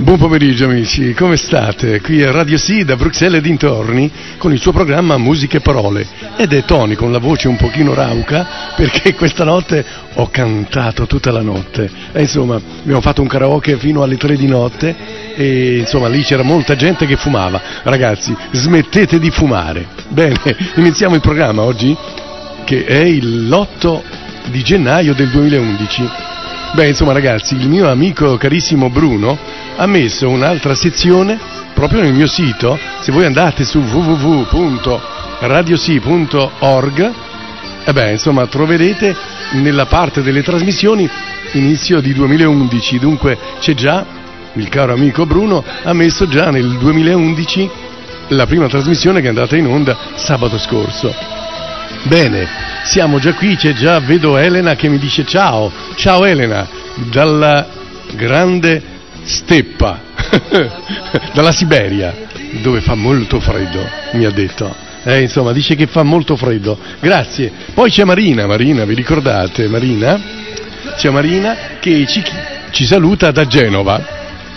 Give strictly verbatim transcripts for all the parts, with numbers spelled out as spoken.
Buon pomeriggio amici, come state? Qui è Radio Sì da Bruxelles e dintorni con il suo programma Musiche e Parole ed è Tony con la voce un pochino rauca perché questa notte ho cantato tutta la notte e insomma abbiamo fatto un karaoke fino alle tre di notte e insomma lì c'era molta gente che fumava. Ragazzi, smettete di fumare. Bene, iniziamo il programma oggi che è l'otto di gennaio del duemilaundici. Beh, insomma ragazzi, il mio amico carissimo Bruno ha messo un'altra sezione proprio nel mio sito. Se voi andate su w w w punto radiosi punto org, e beh, insomma, troverete nella parte delle trasmissioni inizio di duemilaundici. Dunque c'è già, il caro amico Bruno ha messo già nel duemilaundici la prima trasmissione che è andata in onda sabato scorso. Bene, siamo già qui, c'è già, vedo Elena che mi dice ciao, ciao Elena, dalla grande steppa, dalla Siberia, dove fa molto freddo, mi ha detto, eh, insomma dice che fa molto freddo, grazie. Poi c'è Marina, Marina, vi ricordate Marina? C'è Marina che ci, ci saluta da Genova.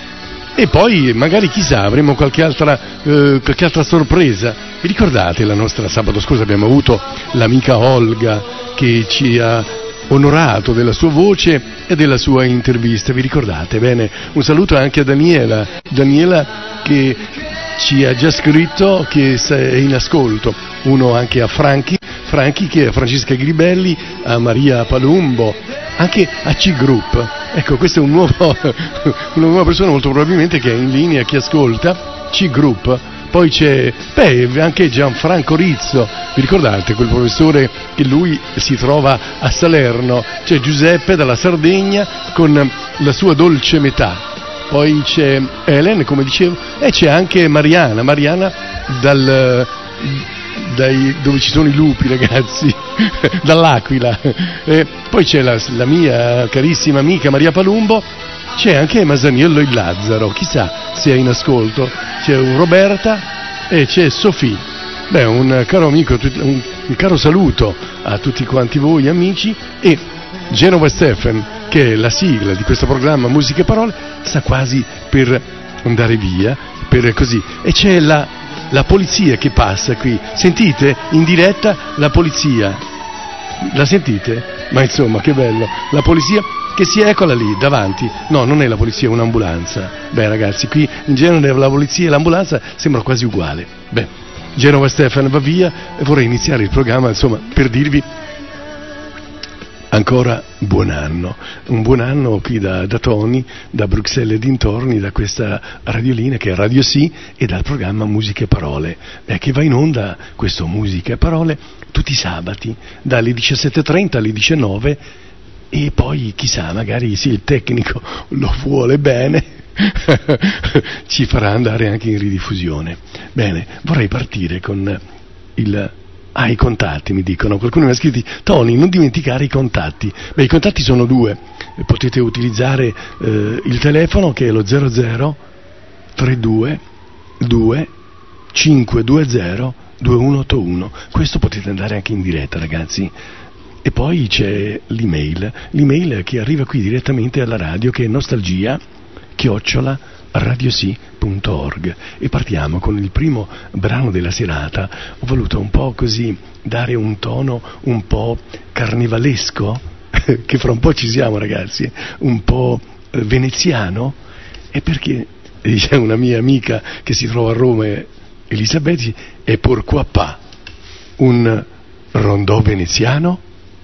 E poi magari chissà avremo qualche altra, eh, qualche altra sorpresa. Vi ricordate la nostra sabato scorso abbiamo avuto l'amica Olga che ci ha onorato della sua voce e della sua intervista, vi ricordate? Bene, un saluto anche a Daniela, Daniela che ci ha già scritto che è in ascolto, uno anche a Franchi, Franchi che è a Francesca Gribelli, a Maria Palumbo, anche a C-Group. Ecco, questa è un nuovo, una nuova persona molto probabilmente che è in linea, che ascolta, C-Group. Poi c'è, beh, anche Gianfranco Rizzo, vi ricordate quel professore che lui si trova a Salerno? C'è Giuseppe dalla Sardegna con la sua dolce metà. Poi c'è Helen, come dicevo, e c'è anche Mariana, Mariana dal, dai, dove ci sono i lupi, ragazzi, dall'Aquila. E poi c'è la, la mia carissima amica Maria Palumbo, c'è anche Masaniello il Lazzaro, chissà se è in ascolto, c'è un Roberta e c'è Sofì. Beh, un caro amico, un, un caro saluto a tutti quanti voi amici, e Genova Stephen, che è la sigla di questo programma Musiche e Parole, sta quasi per andare via, per così, e c'è la, la polizia che passa qui, sentite in diretta la polizia, la sentite? Ma insomma che bello, la polizia che si eccola lì davanti, no, non è la polizia, è un'ambulanza. Beh ragazzi, qui in Genova la polizia e l'ambulanza sembrano quasi uguali. Beh, Genova Stefano va via e vorrei iniziare il programma insomma per dirvi ancora buon anno, un buon anno qui da, da Tony, da Bruxelles e dintorni, da questa radiolina che è Radio Sì e dal programma Musiche e Parole, eh, che va in onda questo Musiche e Parole tutti i sabati dalle diciassette e trenta alle diciannove. E poi chissà, magari sì, il tecnico lo vuole bene, ci farà andare anche in ridiffusione. Bene, vorrei partire con il... Ah, i contatti mi dicono, qualcuno mi ha scritto, Tony, non dimenticare i contatti. Beh, i contatti sono due, potete utilizzare eh, il telefono che è lo zero zero trentadue due cinque due zero due uno otto uno, questo potete andare anche in diretta ragazzi. E poi c'è l'email, l'email che arriva qui direttamente alla radio, che è nostalgia chiocciola radiosi punto org. E partiamo con il primo brano della serata. Ho voluto un po' così dare un tono un po' carnevalesco, che fra un po' ci siamo ragazzi, un po' veneziano, e perché c'è una mia amica che si trova a Roma, Elisabetta, e pourquoi pas un rondò veneziano?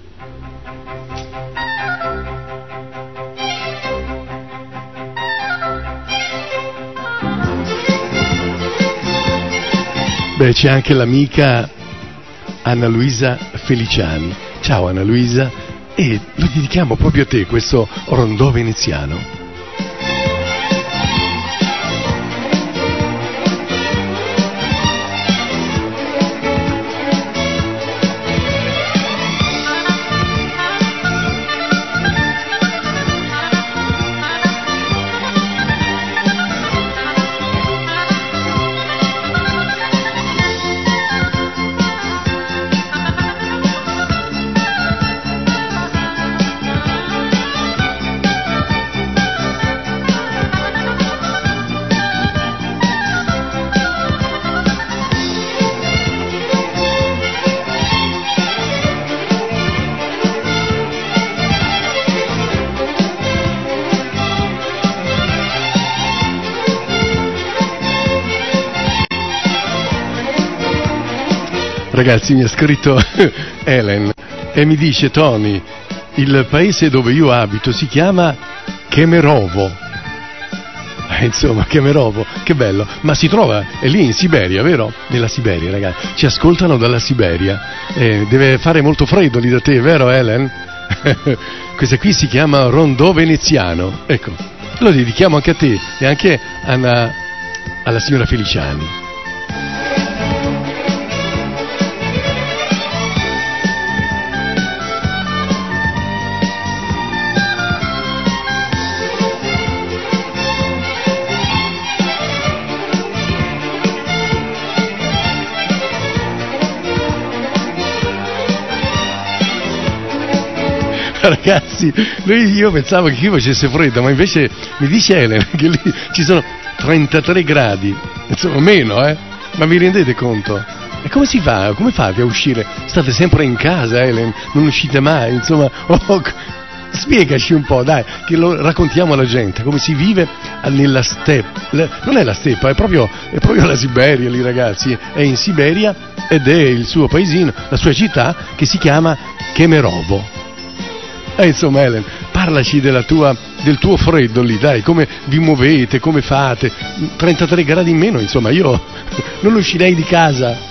Beh, c'è anche l'amica Anna Luisa Feliciani. Ciao Anna Luisa, e lo dedichiamo proprio a te questo rondò veneziano. Ragazzi, mi ha scritto Helen e mi dice: Tony, il paese dove io abito si chiama Kemerovo. Eh, insomma, Kemerovo, che bello. Ma si trova, è lì in Siberia, vero? Nella Siberia, ragazzi. Ci ascoltano dalla Siberia. Eh, deve fare molto freddo lì da te, vero Helen? Questa qui si chiama Rondò Veneziano. Ecco, lo dedichiamo anche a te e anche alla, alla signora Feliciani. Ragazzi, lui, io pensavo che qui facesse freddo, ma invece mi dice Helen che lì ci sono trentatré gradi, insomma meno, eh? Ma vi rendete conto? E come si fa? Come fate a uscire? State sempre in casa, Helen? Non uscite mai, insomma. Oh, spiegaci un po', dai, che lo raccontiamo alla gente, come si vive nella steppe. Non è la steppa, è proprio, è proprio la Siberia lì, ragazzi. È in Siberia ed è il suo paesino, la sua città, che si chiama Kemerovo. Eh, insomma, Helen, parlaci della tua, del tuo freddo lì, dai, come vi muovete, come fate, trentatré gradi in meno, insomma, io non uscirei di casa.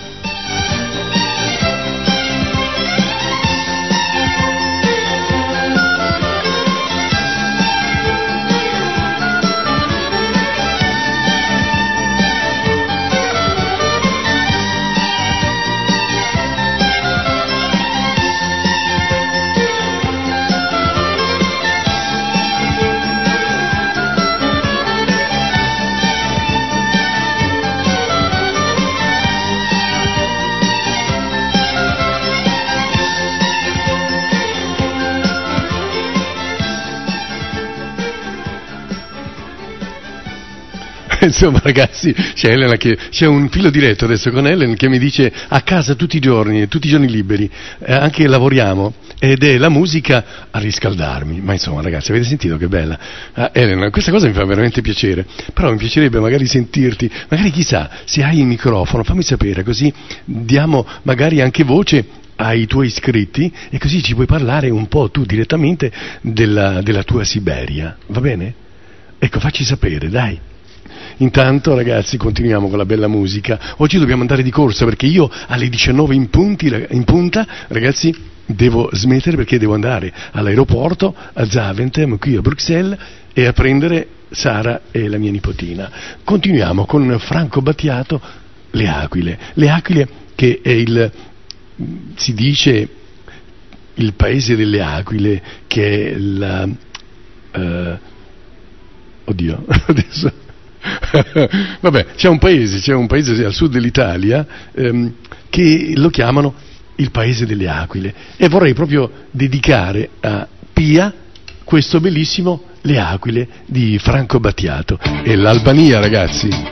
Insomma, ragazzi, c'è Elena che c'è un filo diretto adesso con Helen che mi dice: a casa tutti i giorni, tutti i giorni liberi, eh, anche lavoriamo, ed è la musica a riscaldarmi. Ma insomma, ragazzi, avete sentito che bella? Ah, Elena, questa cosa mi fa veramente piacere, però mi piacerebbe magari sentirti, magari chissà, se hai il microfono, fammi sapere, così diamo magari anche voce ai tuoi iscritti e così ci puoi parlare un po' tu direttamente della, della tua Siberia, va bene? Ecco, facci sapere, dai. Intanto, ragazzi, continuiamo con la bella musica. Oggi dobbiamo andare di corsa perché io alle diciannove in, punti, in punta, ragazzi, devo smettere perché devo andare all'aeroporto a Zaventem, qui a Bruxelles, e a prendere Sara e la mia nipotina. Continuiamo con Franco Battiato, Le Aquile. Le Aquile, che è il, si dice, il paese delle aquile, che è la... Uh, oddio, adesso... Vabbè, c'è un paese, c'è un paese al sud dell'Italia ehm, che lo chiamano il paese delle aquile, e vorrei proprio dedicare a Pia questo bellissimo Le Aquile di Franco Battiato. E l'Albania, ragazzi.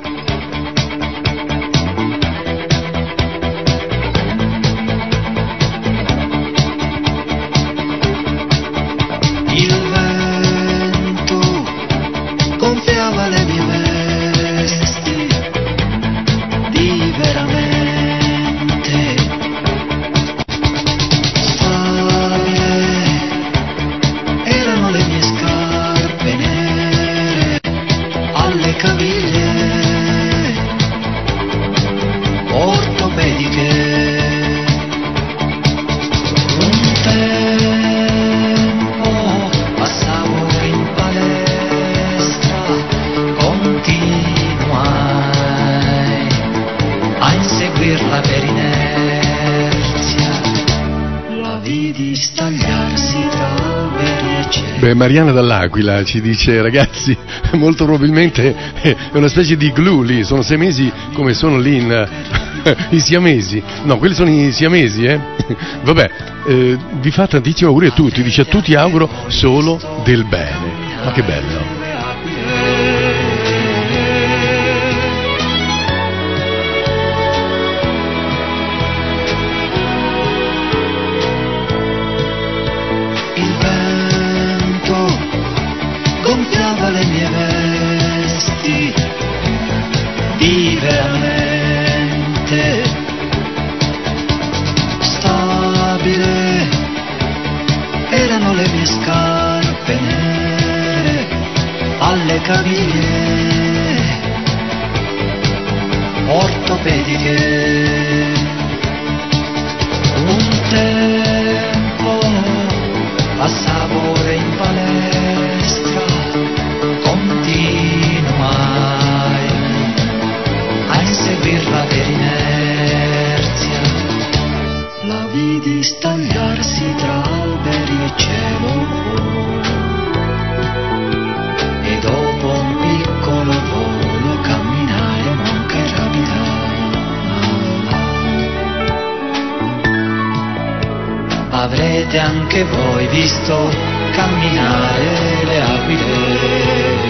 Beh, Mariana dall'Aquila ci dice: ragazzi, molto probabilmente è una specie di glue lì, sono sei mesi come sono lì in, i siamesi, no, quelli sono i siamesi, eh? Vabbè, eh, vi fa tantissimi auguri a tutti, dice: a tutti auguro solo del bene. Ma che bello. Le mie vesti di veramente caviglie ortopediche. Un tempo passavo ore in palestra, continuai a inseguirla per inerzia. La vidi stagliarsi tra alberi e cielo, e dopo un piccolo volo camminare manca rapida. Avrete anche voi visto camminare le aquile.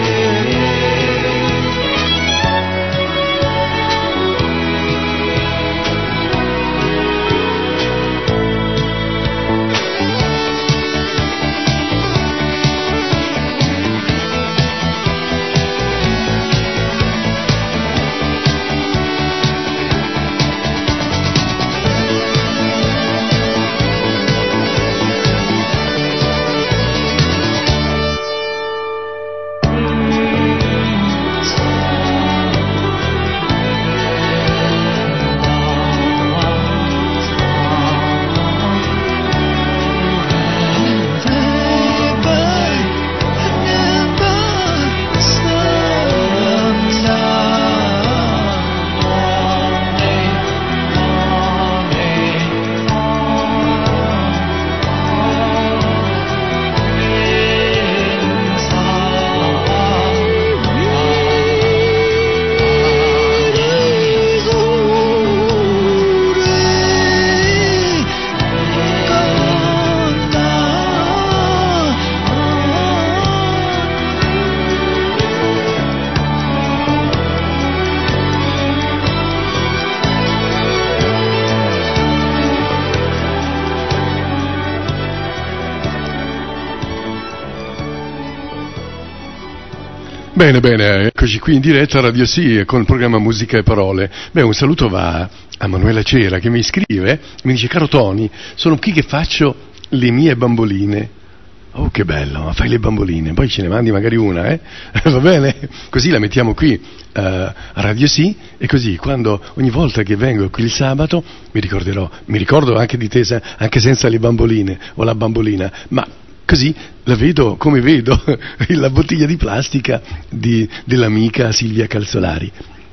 Bene, bene, eccoci qui in diretta a Radio Sì con il programma Musica e Parole. Beh, un saluto va a Manuela Cera che mi scrive, mi dice: caro Tony, sono qui che faccio le mie bamboline. Oh, che bello, ma fai le bamboline, poi ce ne mandi magari una, eh? Va bene? Così la mettiamo qui uh, a Radio Sì, e così quando ogni volta che vengo qui il sabato mi ricorderò, mi ricordo anche di te, anche senza le bamboline o la bambolina, ma così la vedo come vedo la bottiglia di plastica di, dell'amica Silvia Calzolari.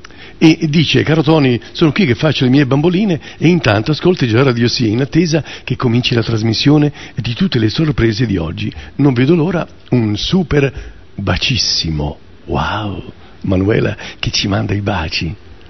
E dice: caro Tony, sono qui che faccio le mie bamboline e intanto ascolti già Radio Sì in attesa che cominci la trasmissione di tutte le sorprese di oggi. Non vedo l'ora. Un super bacissimo. Wow, Manuela che ci manda i baci,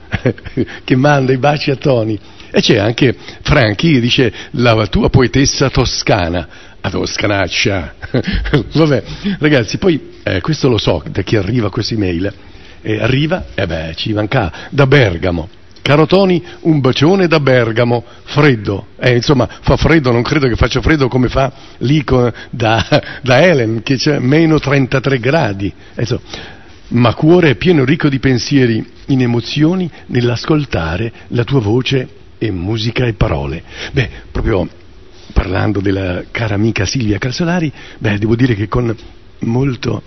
che manda i baci a Tony. E c'è anche Franchi che dice: la tua poetessa toscana. A toscanaccia. Vabbè, ragazzi, poi eh, questo lo so da chi arriva questa email. Eh, arriva, e eh beh, ci manca, da Bergamo. Caro Tony, un bacione da Bergamo, freddo, eh, insomma fa freddo, non credo che faccia freddo come fa lì con, da, da Helen, che c'è meno trentatré gradi, eh, insomma, ma cuore pieno ricco di pensieri, in emozioni nell'ascoltare la tua voce e musica e parole. Beh, proprio parlando della cara amica Silvia Calzolari, beh, devo dire che con molto...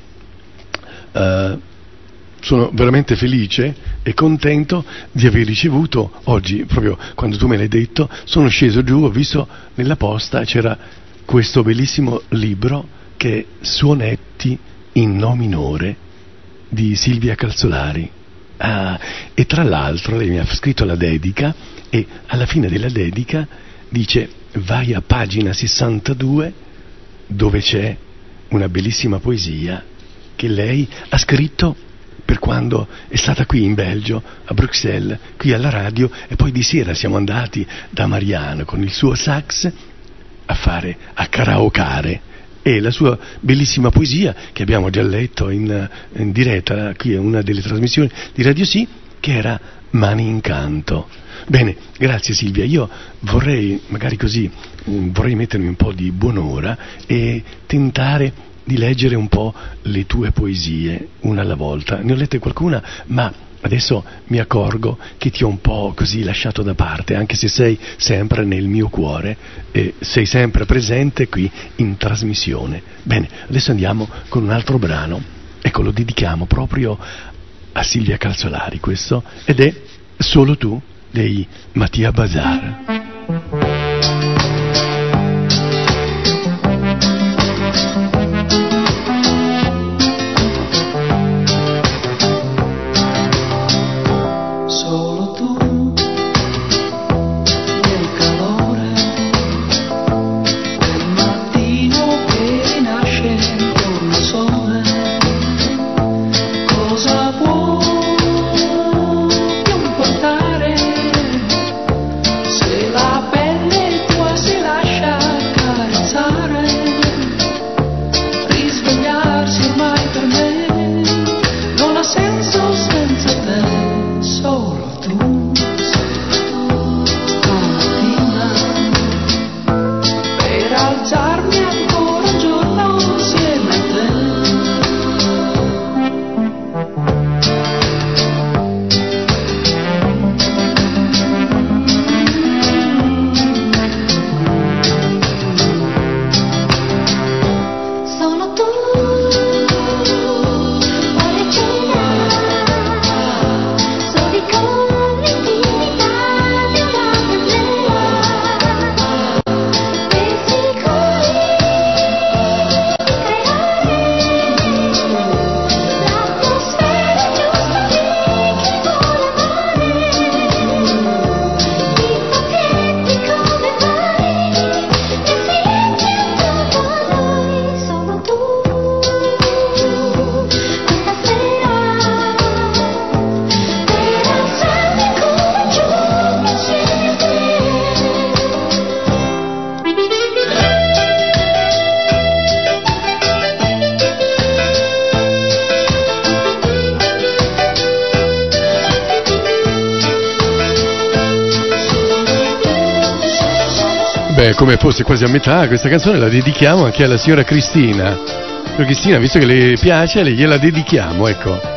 Uh, sono veramente felice e contento di aver ricevuto oggi, proprio quando tu me l'hai detto, sono sceso giù, ho visto nella posta, c'era questo bellissimo libro che è Suonetti in No minore di Silvia Calzolari. Ah, e tra l'altro lei mi ha scritto la dedica e alla fine della dedica dice: vai a pagina sessantadue dove c'è una bellissima poesia che lei ha scritto per quando è stata qui in Belgio, a Bruxelles, qui alla radio, e poi di sera siamo andati da Mariano con il suo sax a fare, a karaokare, e la sua bellissima poesia che abbiamo già letto in, in diretta, qui è una delle trasmissioni di Radio Sì, che era Mani in canto. Bene, grazie Silvia, io vorrei, magari così, vorrei mettermi un po' di buon'ora e tentare di leggere un po' le tue poesie, una alla volta. Ne ho lette qualcuna, ma adesso mi accorgo che ti ho un po' così lasciato da parte, anche se sei sempre nel mio cuore e sei sempre presente qui in trasmissione. Bene, adesso andiamo con un altro brano. ecco, lo dedichiamo proprio a Silvia Calzolari questo, ed è Solo tu dei Mattia Bazar. Beh, come fosse quasi a metà, questa canzone la dedichiamo anche alla signora Cristina. Signora Cristina, visto che le piace, le gliela dedichiamo, ecco.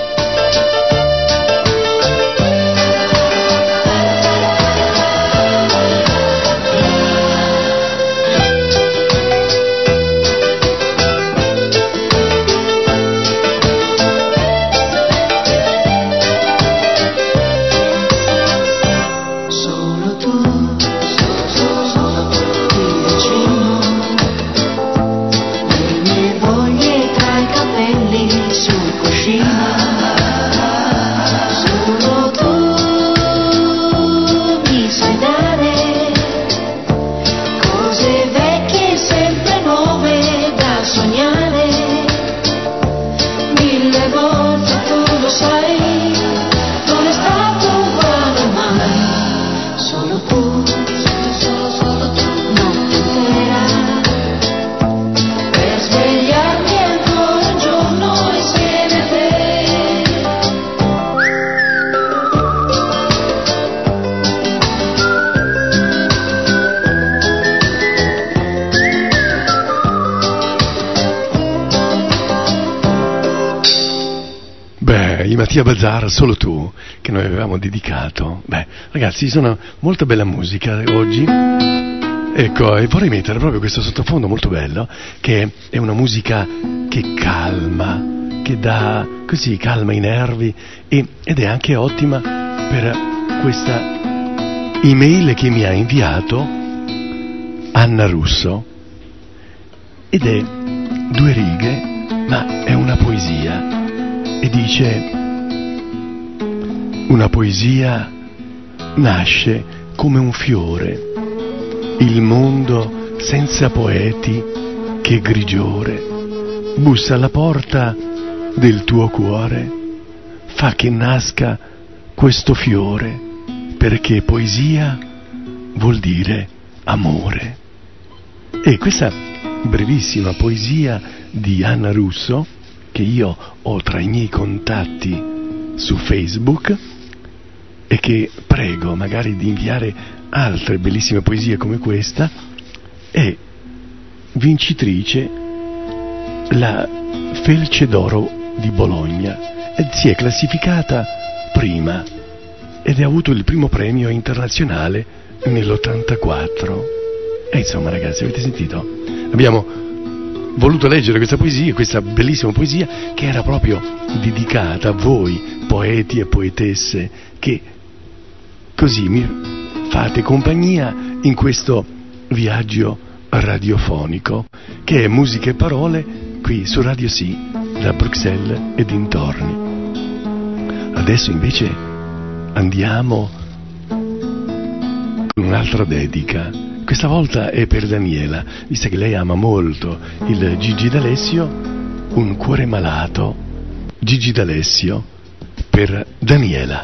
Mattia Bazar, Solo tu, che noi avevamo dedicato. Beh, ragazzi, sono molta bella musica oggi. Ecco, e vorrei mettere proprio questo sottofondo molto bello, che è una musica che calma, che dà così, calma i nervi, e, ed è anche ottima per questa email che mi ha inviato Anna Russo, ed è due righe, ma è una poesia, e dice: una poesia nasce come un fiore, il mondo senza poeti che grigiore bussa alla porta del tuo cuore, fa che nasca questo fiore, perché poesia vuol dire amore. E questa brevissima poesia di Anna Russo, che io ho tra i miei contatti su Facebook, e che prego magari di inviare altre bellissime poesie come questa, è vincitrice la Felce d'Oro di Bologna, e si è classificata prima ed ha avuto il primo premio internazionale nell'ottantaquattro. E insomma, ragazzi, avete sentito? Abbiamo voluto leggere questa poesia, questa bellissima poesia che era proprio dedicata a voi, poeti e poetesse, che così mi fate compagnia in questo viaggio radiofonico che è Musica e Parole qui su Radio Sì, da Bruxelles e dintorni. Adesso invece andiamo con un'altra dedica. Questa volta è per Daniela, visto che lei ama molto il Gigi D'Alessio. Un cuore malato, Gigi D'Alessio, per Daniela.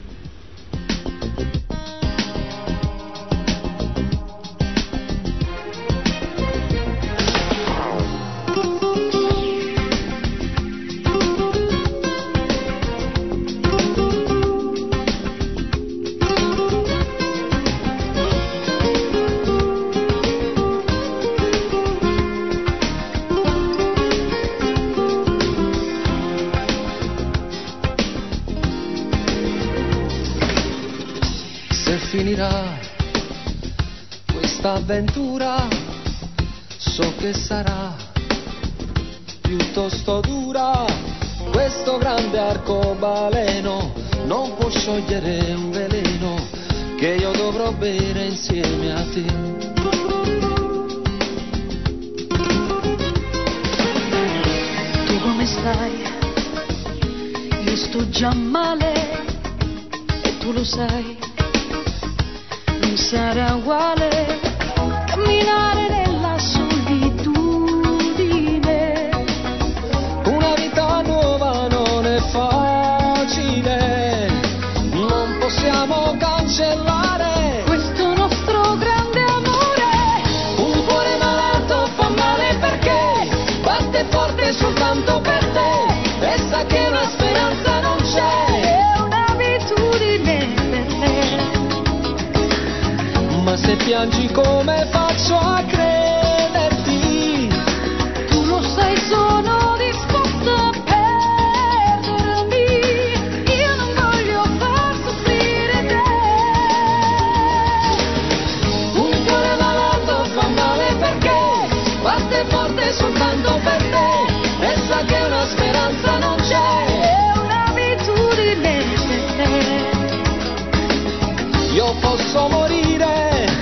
Finirà questa avventura, so che sarà piuttosto dura. Questo grande arcobaleno non può sciogliere un veleno che io dovrò bere insieme a te. Tu come stai? Io sto già male e tu lo sai. Non sarà uguale camminare nella solitudine. Una vita nuova non è facile, non possiamo cancellare questo nostro grande amore. Un cuore malato fa male perché batte forte soltanto per te e sa che una speranza non c'è. È un'abitudine per me. Ma se piangi come faccio a crederti? Tu lo sai, sono disposta a perdermi. Io non voglio far soffrire te. Un cuore malato fa male perché batte forte soltanto per te e sa che una speranza non c'è. È un'abitudine per te. Io posso morire,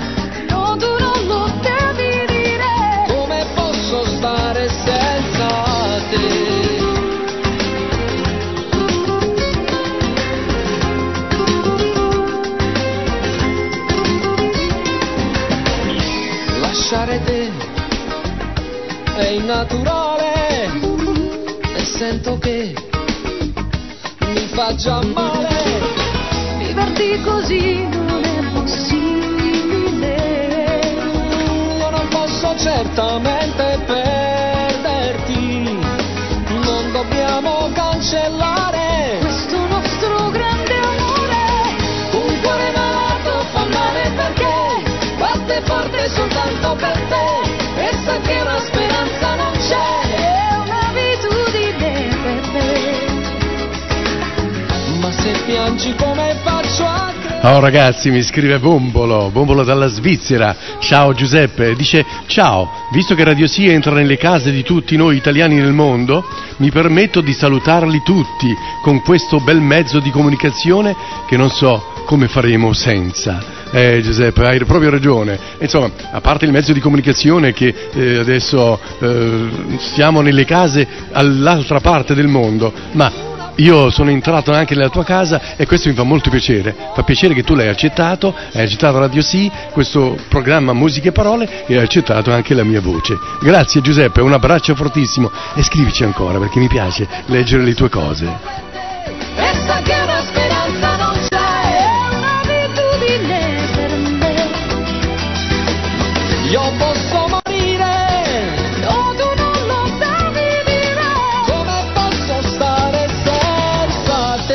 lasciare te è innaturale e sento che mi fa già male. Viverti così non è possibile. Io non posso certamente perderti. Non dobbiamo cancellare questo nostro grande amore. Un cuore malato fa male perché batte forte soltanto per te e sa che una speranza non c'è. È un'abitudine per me. Ma se piangi come faccio a credere? Oh ragazzi, mi scrive Bombolo, Bombolo dalla Svizzera. Ciao Giuseppe, dice: ciao, visto che Radio Sì entra nelle case di tutti noi italiani nel mondo, mi permetto di salutarli tutti con questo bel mezzo di comunicazione che non so come faremo senza. Eh Giuseppe, hai proprio ragione. Insomma, a parte il mezzo di comunicazione che eh, adesso eh, siamo nelle case all'altra parte del mondo, ma io sono entrato anche nella tua casa e questo mi fa molto piacere. Fa piacere che tu l'hai accettato, hai accettato Radio Sì, questo programma Musiche e Parole, e hai accettato anche la mia voce. Grazie Giuseppe, un abbraccio fortissimo e scrivici ancora perché mi piace leggere le tue cose. Pensa che una speranza non c'è. Io posso morire, no, tu non lo devi dire. Come posso stare senza te?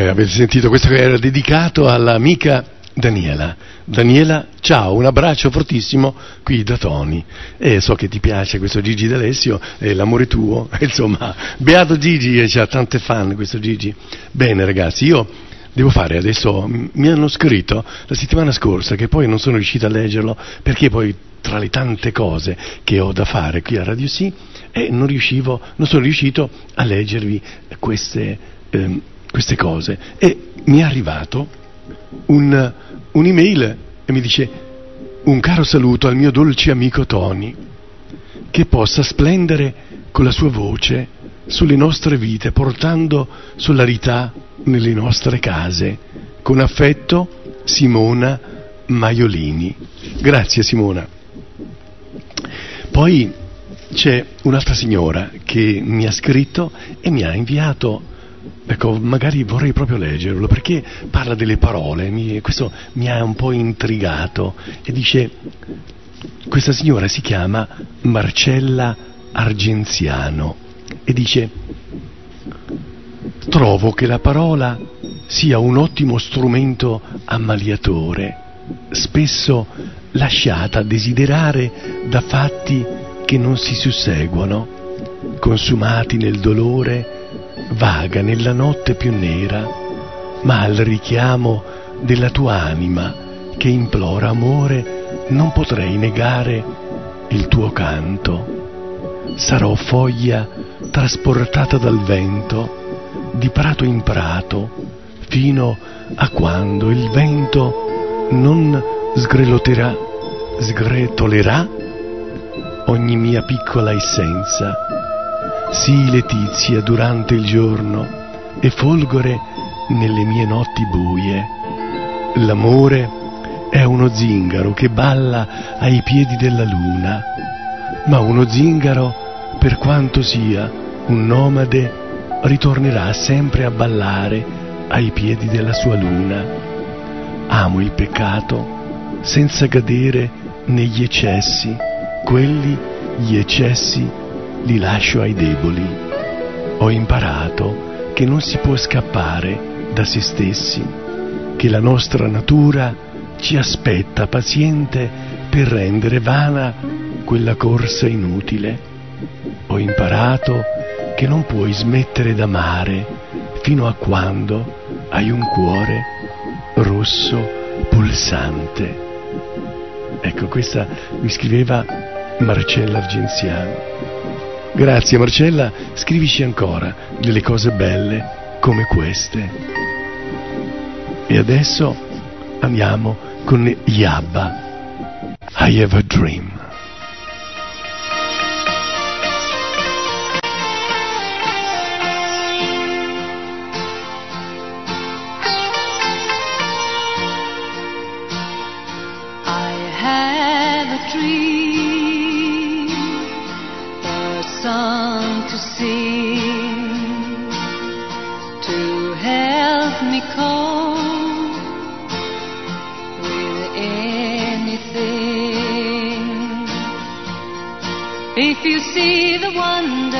Eh, avete sentito, questo che era dedicato all'amica Daniela. Daniela, ciao, un abbraccio fortissimo qui da Tony. E so che ti piace questo Gigi D'Alessio, è l'amore tuo, insomma, beato Gigi, e c'ha tante fan questo Gigi. Bene ragazzi, io devo fare adesso, mi hanno scritto la settimana scorsa, che poi non sono riuscito a leggerlo, perché poi tra le tante cose che ho da fare qui a Radio Sì, e non riuscivo, non sono riuscito a leggervi queste, ehm, queste cose. E mi è arrivato un, un'email e mi dice: un caro saluto al mio dolce amico Tony, che possa splendere con la sua voce sulle nostre vite, portando solarità nelle nostre case. Con affetto, Simona Maiolini. Grazie Simona. Poi c'è un'altra signora che mi ha scritto e mi ha inviato, ecco, magari vorrei proprio leggerlo, perché parla delle parole, mi, questo mi ha un po' intrigato, e dice, questa signora si chiama Marcella Argenziano, e dice: trovo che la parola sia un ottimo strumento ammaliatore, spesso lasciata a desiderare da fatti che non si susseguono, consumati nel dolore, vaga nella notte più nera, ma al richiamo della tua anima che implora amore non potrei negare il tuo canto. Sarò foglia trasportata dal vento di prato in prato, fino a quando il vento non sgretolerà, sgretolerà ogni mia piccola essenza. Sii letizia durante il giorno e folgore nelle mie notti buie. L'amore è uno zingaro che balla ai piedi della luna, ma uno zingaro, per quanto sia un nomade, ritornerà sempre a ballare ai piedi della sua luna. Amo il peccato senza cadere negli eccessi, quelli, gli eccessi, li lascio ai deboli. Ho imparato che non si può scappare da se stessi, che la nostra natura ci aspetta paziente per rendere vana quella corsa inutile. Ho imparato che non puoi smettere d'amare fino a quando hai un cuore rosso pulsante. Ecco, questa mi scriveva Marcella Argenziano. Grazie Marcella, scrivici ancora delle cose belle come queste. E adesso andiamo con gli ABBA. I Have a Dream. If you see the wonder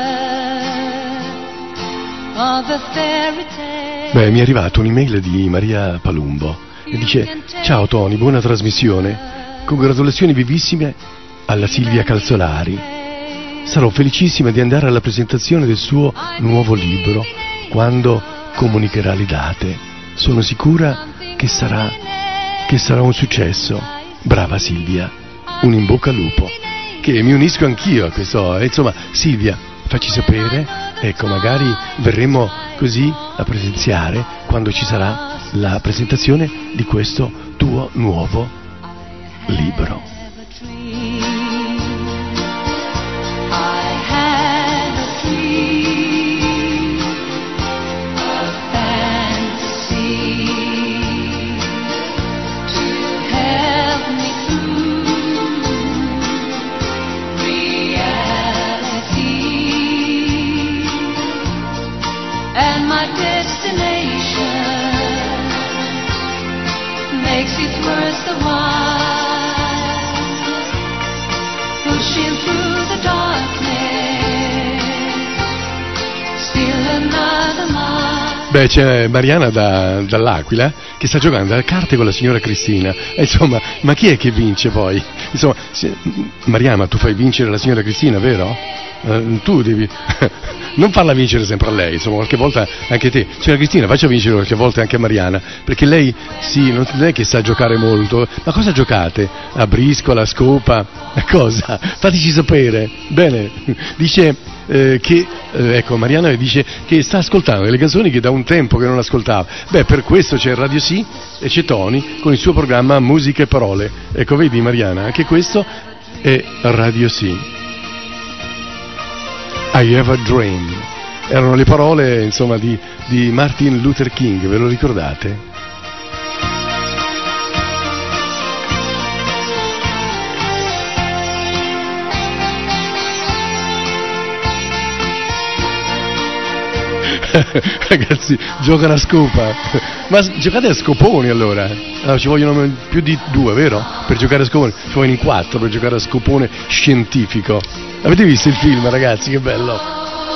of a fairy tale. Beh, mi è arrivata un'email di Maria Palumbo e dice: ciao Tony, buona trasmissione, congratulazioni vivissime alla Silvia Calzolari, sarò felicissima di andare alla presentazione del suo nuovo libro quando comunicherà le date, sono sicura che sarà, che sarà un successo. Brava Silvia, un in bocca al lupo. Che mi unisco anch'io a questo, eh, insomma, Silvia, facci sapere, ecco, magari verremo così a presenziare quando ci sarà la presentazione di questo tuo nuovo libro. Makes it worth the while, pushing through the darkness, still another mile. Beh, c'è Mariana da, dall'Aquila che sta giocando a carte con la signora Cristina. E insomma, ma chi è che vince poi? Insomma, se, Mariana, tu fai vincere la signora Cristina, vero? Uh, tu devi non farla vincere sempre a lei, insomma, qualche volta anche te. Signora Cristina, faccia vincere qualche volta anche a Mariana, perché lei sì, non è che sa giocare molto. Ma cosa giocate? A briscola, a scopa? A cosa? Fateci sapere. Bene, dice Eh, che eh, ecco, Mariana dice che sta ascoltando delle canzoni che da un tempo che non ascoltava. Beh, per questo c'è Radio Sì e c'è Tony con il suo programma Musica e Parole. Ecco, vedi Mariana, anche questo è Radio Sì. I Have a Dream erano le parole, insomma, di, di Martin Luther King, ve lo ricordate? Ragazzi, giocano a scopa. Ma giocate a scoponi allora? Allora ci vogliono più di due, vero? Per giocare a scoponi. Ci vogliono in quattro per giocare a scopone scientifico. Avete visto il film, ragazzi? Che bello!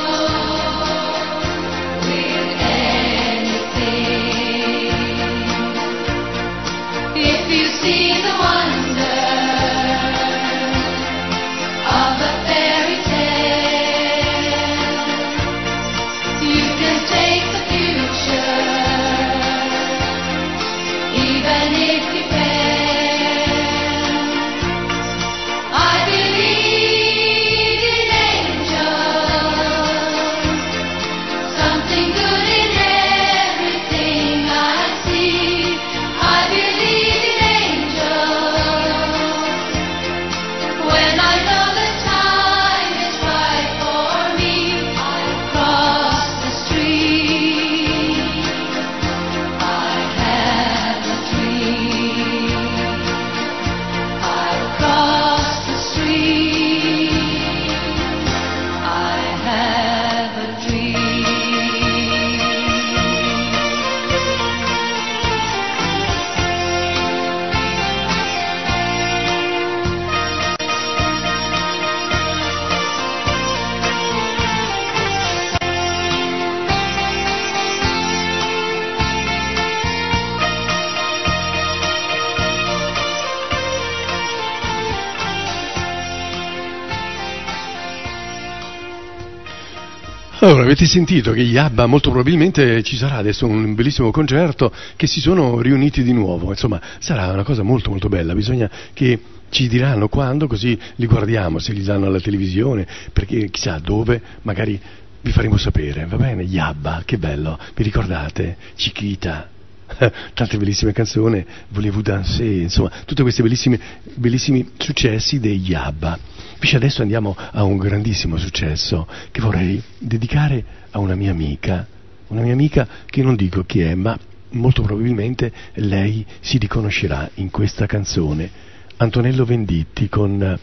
Allora, avete sentito che gli ABBA molto probabilmente ci sarà adesso un bellissimo concerto, che si sono riuniti di nuovo, insomma sarà una cosa molto molto bella, bisogna che ci diranno quando, così li guardiamo, se li danno alla televisione, perché chissà dove, magari vi faremo sapere, va bene? Gli ABBA, che bello, vi ricordate? Chiquita, tante bellissime canzoni, Voulez-vous danser, insomma tutti questi bellissimi, bellissimi successi degli ABBA. Invece adesso andiamo a un grandissimo successo che vorrei dedicare a una mia amica, una mia amica che non dico chi è, ma molto probabilmente lei si riconoscerà in questa canzone, Antonello Venditti con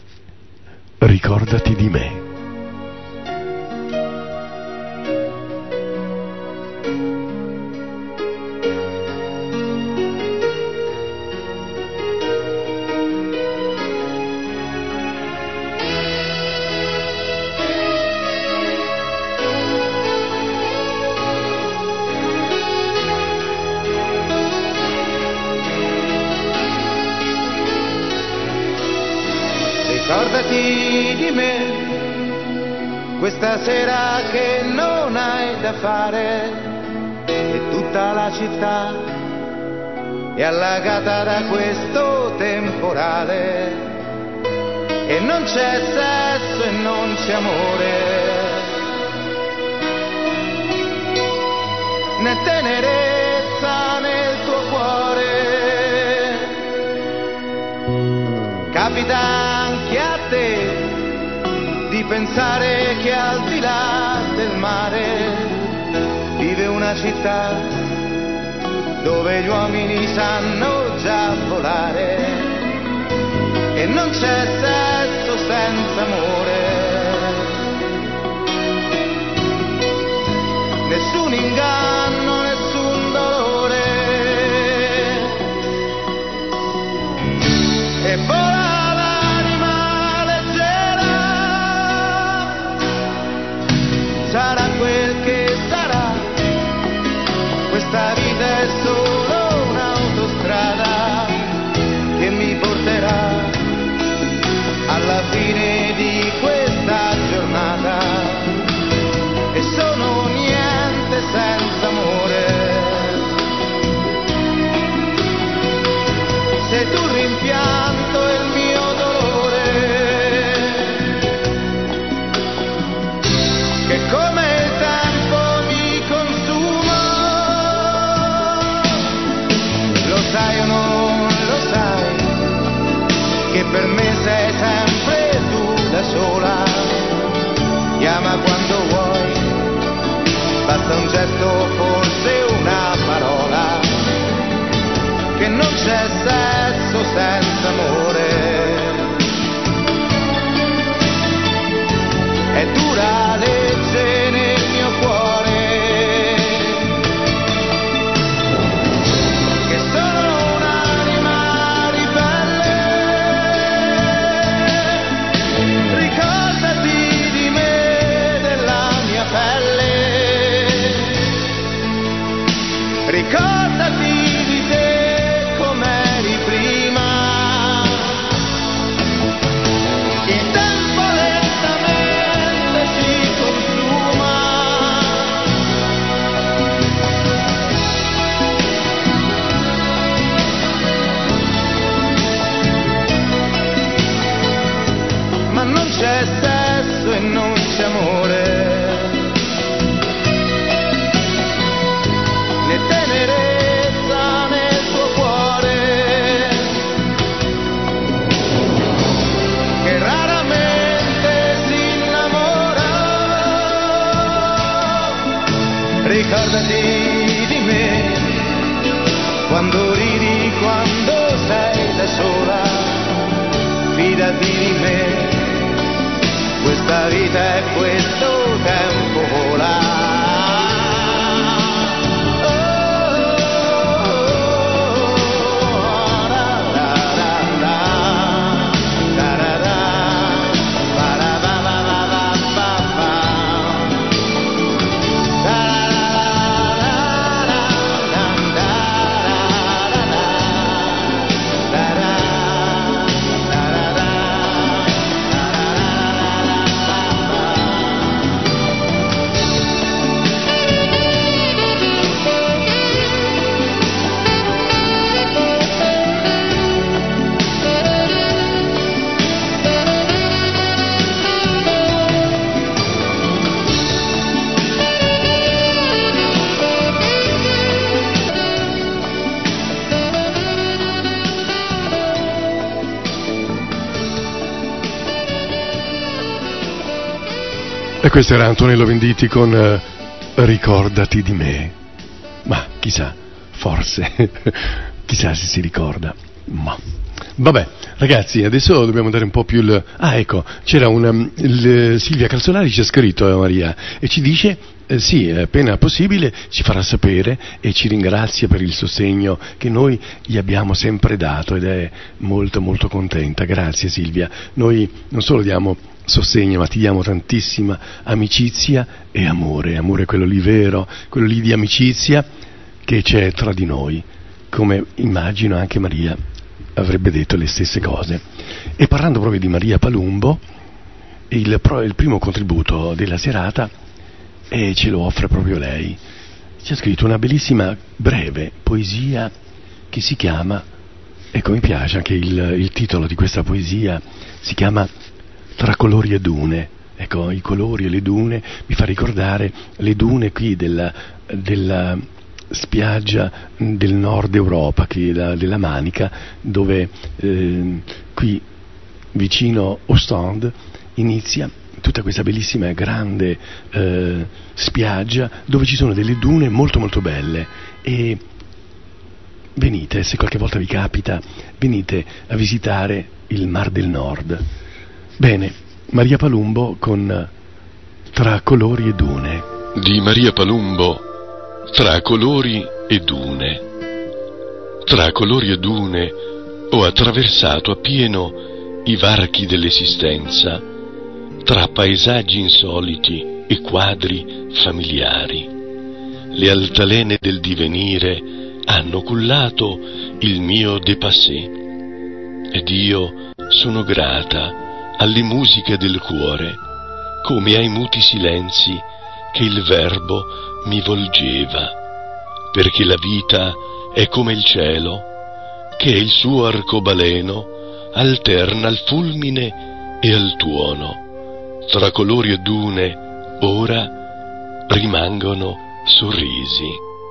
Ricordati di me. Ricordati di me, questa sera che non hai da fare, e tutta la città è allagata da questo temporale, e non c'è sesso e non c'è amore, né tenerezza nel tuo cuore. Capita anche a te di pensare che al di là del mare vive una città dove gli uomini sanno già volare, e non c'è sesso senza amore, nessun inganno, nessun dolore, e vola sarà quel che sarà, ricordati di te com'eri prima. Il tempo lentamente si consuma, ma non c'è sesso e non c'è amore, né tenerezza nel tuo cuore, che raramente si innamora. Ricordati di me quando ridi, quando sei da sola, fidati di me, questa vita e questo tempo vola. E questo era Antonello Venditti con eh, Ricordati di me. Ma chissà, forse, chissà se si ricorda. Ma vabbè, ragazzi, adesso dobbiamo andare un po' più il... Ah, ecco, c'era una... Il, Silvia Calzolari ci ha scritto, eh, Maria, e ci dice... Eh, sì, appena possibile ci farà sapere e ci ringrazia per il sostegno che noi gli abbiamo sempre dato ed è molto molto contenta. Grazie Silvia, noi non solo diamo sostegno ma ti diamo tantissima amicizia e amore, amore quello lì vero, quello lì di amicizia che c'è tra di noi, come immagino anche Maria avrebbe detto le stesse cose. E parlando proprio di Maria Palumbo, il, il primo contributo della serata e ce lo offre proprio lei. Ci ha scritto una bellissima breve poesia che si chiama, ecco mi piace anche il, il titolo di questa poesia, si chiama Tra colori e dune. Ecco, i colori e le dune mi fa ricordare le dune qui della, della spiaggia del nord Europa, qui da, della Manica, dove eh, qui vicino Ostende inizia tutta questa bellissima e grande eh, spiaggia dove ci sono delle dune molto molto belle. E venite, se qualche volta vi capita, venite a visitare il Mar del Nord. Bene, Maria Palumbo con Tra colori e dune. Di Maria Palumbo, Tra colori e dune. Tra colori e dune ho attraversato appieno i varchi dell'esistenza, tra paesaggi insoliti e quadri familiari. Le altalene del divenire hanno cullato il mio dépassé ed io sono grata alle musiche del cuore come ai muti silenzi che il verbo mi volgeva, perché la vita è come il cielo che il suo arcobaleno alterna al fulmine e al tuono. Tra colori e dune ora rimangono sorrisi.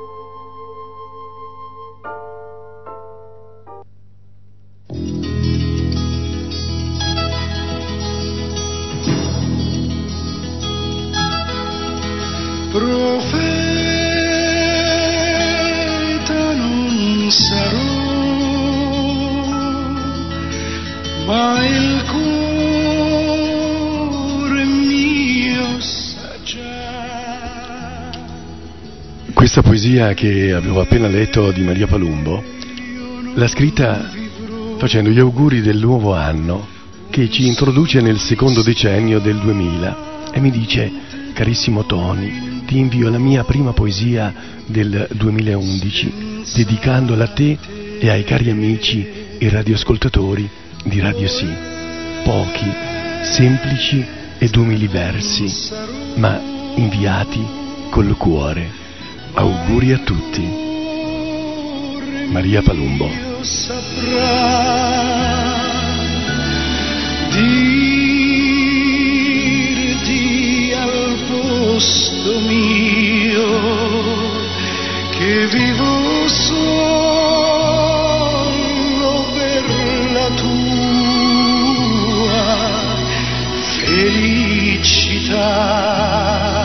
Profeta non sarò, ma il cuore mio sa già. Questa poesia che avevo appena letto di Maria Palumbo l'ha scritta facendo gli auguri del nuovo anno che ci introduce nel secondo decennio del duemila e mi dice: carissimo Tony, ti invio la mia prima poesia del duemilaundici, dedicandola a te e ai cari amici e radioascoltatori di Radio Sì. Pochi, semplici ed umili versi, ma inviati col cuore. Auguri a tutti. Maria Palumbo. Dirti al posto mio che vivo solo per la tua felicità.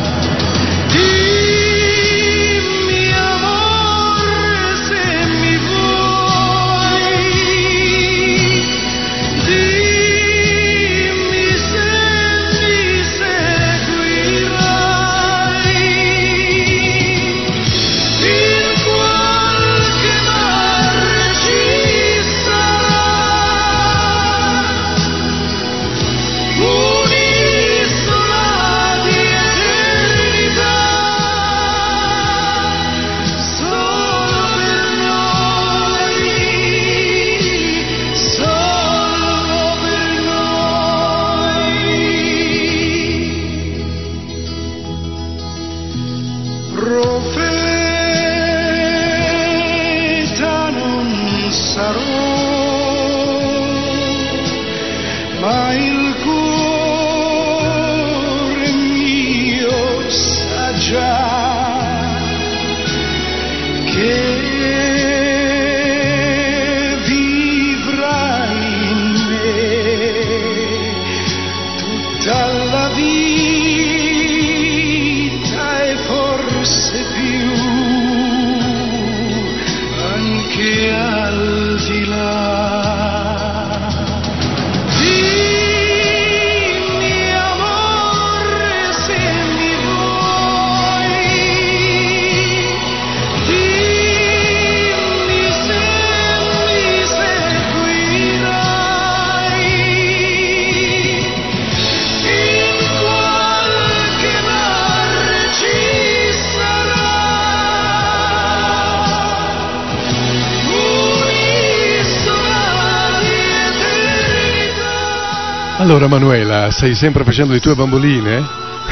Allora Manuela, stai sempre facendo le tue bamboline?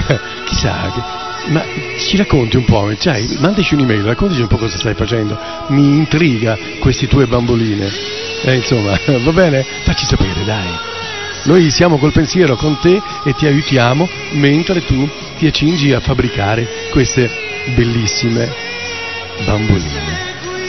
Chissà, che... ma ci racconti un po', cioè, mandaci un'email, raccontaci un po' cosa stai facendo, mi intriga queste tue bamboline, eh, insomma, va bene? Facci sapere, dai. Noi siamo col pensiero con te e ti aiutiamo mentre tu ti accingi a fabbricare queste bellissime bamboline.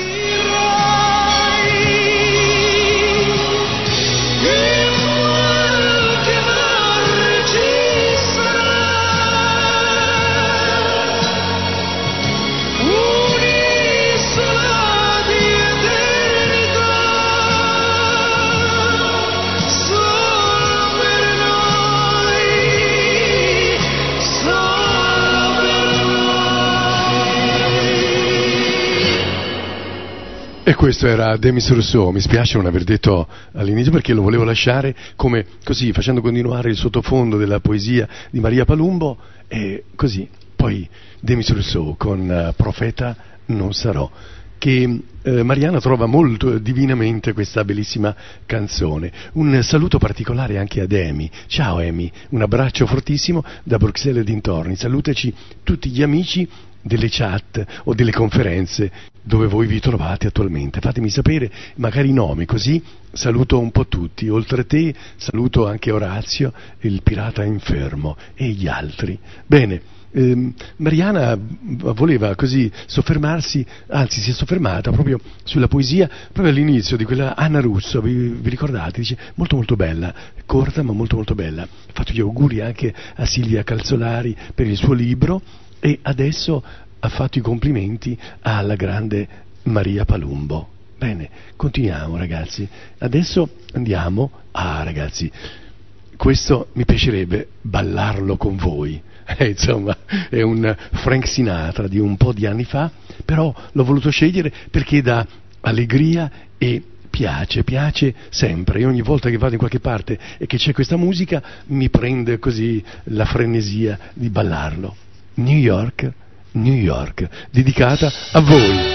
E questo era Demis Rousseau, mi spiace non aver detto all'inizio perché lo volevo lasciare come così, facendo continuare il sottofondo della poesia di Maria Palumbo e così, poi Demis Rousseau con uh, Profeta non sarò, che eh, Mariana trova molto divinamente questa bellissima canzone. Un saluto particolare anche ad Emi. Ciao Emi, un abbraccio fortissimo da Bruxelles e dintorni, salutaci tutti gli amici delle chat o delle conferenze dove voi vi trovate attualmente, fatemi sapere magari i nomi, così saluto un po' tutti, oltre a te saluto anche Orazio, il pirata infermo e gli altri. Bene, ehm, Mariana voleva così soffermarsi, anzi si è soffermata proprio sulla poesia, proprio all'inizio di quella Anna Russo, vi, vi ricordate? Dice molto molto bella, corta ma molto molto bella. Ha fatto gli auguri anche a Silvia Calzolari per il suo libro e adesso ha fatto i complimenti alla grande Maria Palumbo. Bene, continuiamo ragazzi. Adesso andiamo a, ragazzi, questo mi piacerebbe ballarlo con voi. Eh, insomma, è un Frank Sinatra di un po' di anni fa, però l'ho voluto scegliere perché dà allegria e piace, piace sempre, e ogni volta che vado in qualche parte e che c'è questa musica mi prende così la frenesia di ballarlo. New York, New York, dedicata a voi.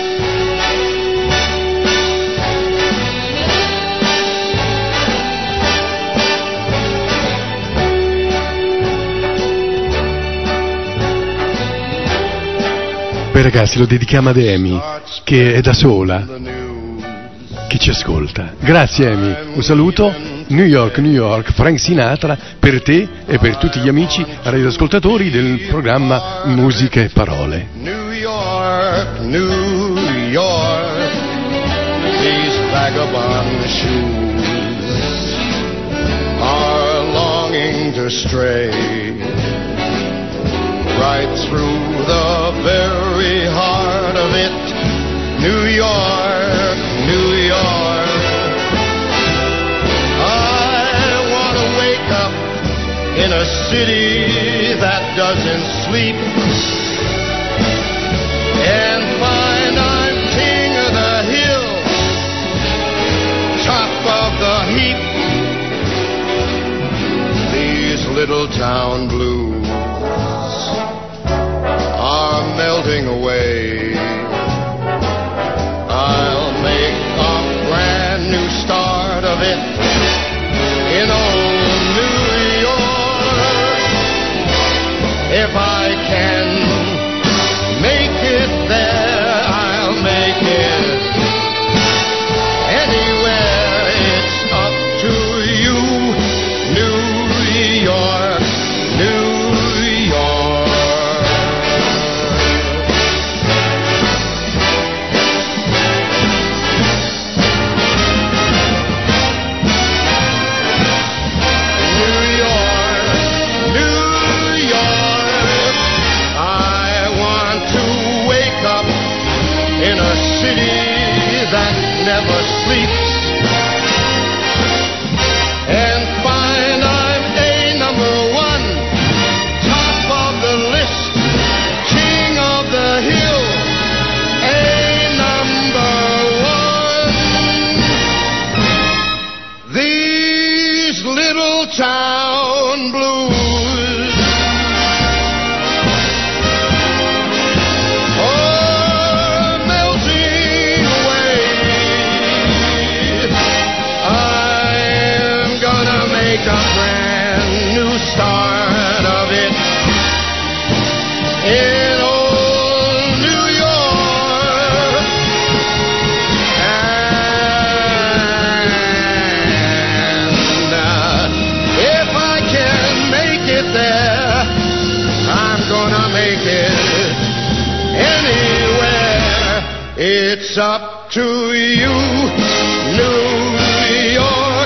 Beh ragazzi, lo dedichiamo ad Amy, che è da sola, che ci ascolta. Grazie Amy, un saluto. New York, New York, Frank Sinatra, per te e per tutti gli amici radioascoltatori del programma Musica e Parole. New York, New York, these vagabond shoes are longing to stray right through the very heart of it. New York, New York, I want to wake up in a city that doesn't sleep and find I'm king of the hill, top of the heap. These little town blues are melting away. I'll make a brand new start of it in old New York. If I can make it there, I'll make it anywhere. It's up to you, New York, New York. Never sleeps and find I'm a number one, top of the list, king of the hill, a number one. These little town blues a brand new start of it in old New York. And uh, if I can make it there, I'm gonna make it anywhere. It's up to you, New York.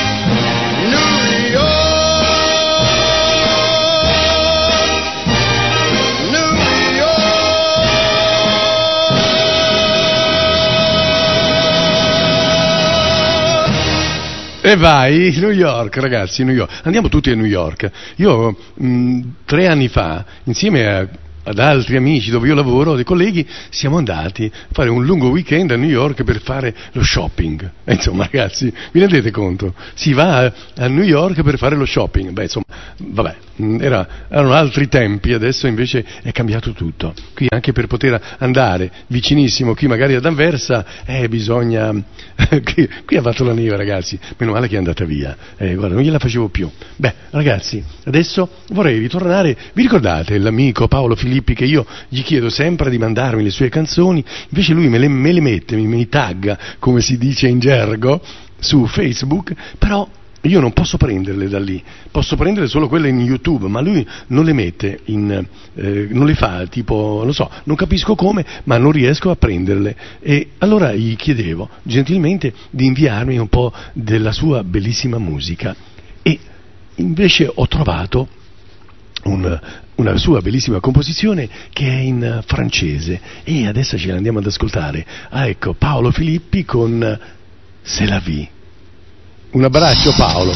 E vai, New York, ragazzi, New York. Andiamo tutti a New York. Io mh, tre anni fa, insieme a, ad altri amici dove io lavoro, dei colleghi, siamo andati a fare un lungo weekend a New York per fare lo shopping. E insomma, ragazzi, vi rendete conto? Si va a, a New York per fare lo shopping. Beh, insomma, vabbè, era, erano altri tempi, adesso invece è cambiato tutto. Qui anche per poter andare vicinissimo, qui magari ad Anversa, eh, bisogna... qui, qui ha fatto la neve, ragazzi, meno male che è andata via. Eh, guarda, non gliela facevo più. Beh, ragazzi, adesso vorrei ritornare, vi ricordate l'amico Paolo Filippi che io gli chiedo sempre di mandarmi le sue canzoni, invece lui me le, me le mette, mi, me li tagga, come si dice in gergo, su Facebook, però io non posso prenderle da lì, posso prendere solo quelle in YouTube, ma lui non le mette in, eh, non le fa, tipo, non so, non capisco come, ma non riesco a prenderle. E allora gli chiedevo gentilmente di inviarmi un po' della sua bellissima musica. E invece ho trovato un, una sua bellissima composizione che è in francese, e adesso ce la andiamo ad ascoltare. Ah, ecco, Paolo Filippi con C'est la vie. Un abbraccio Paolo.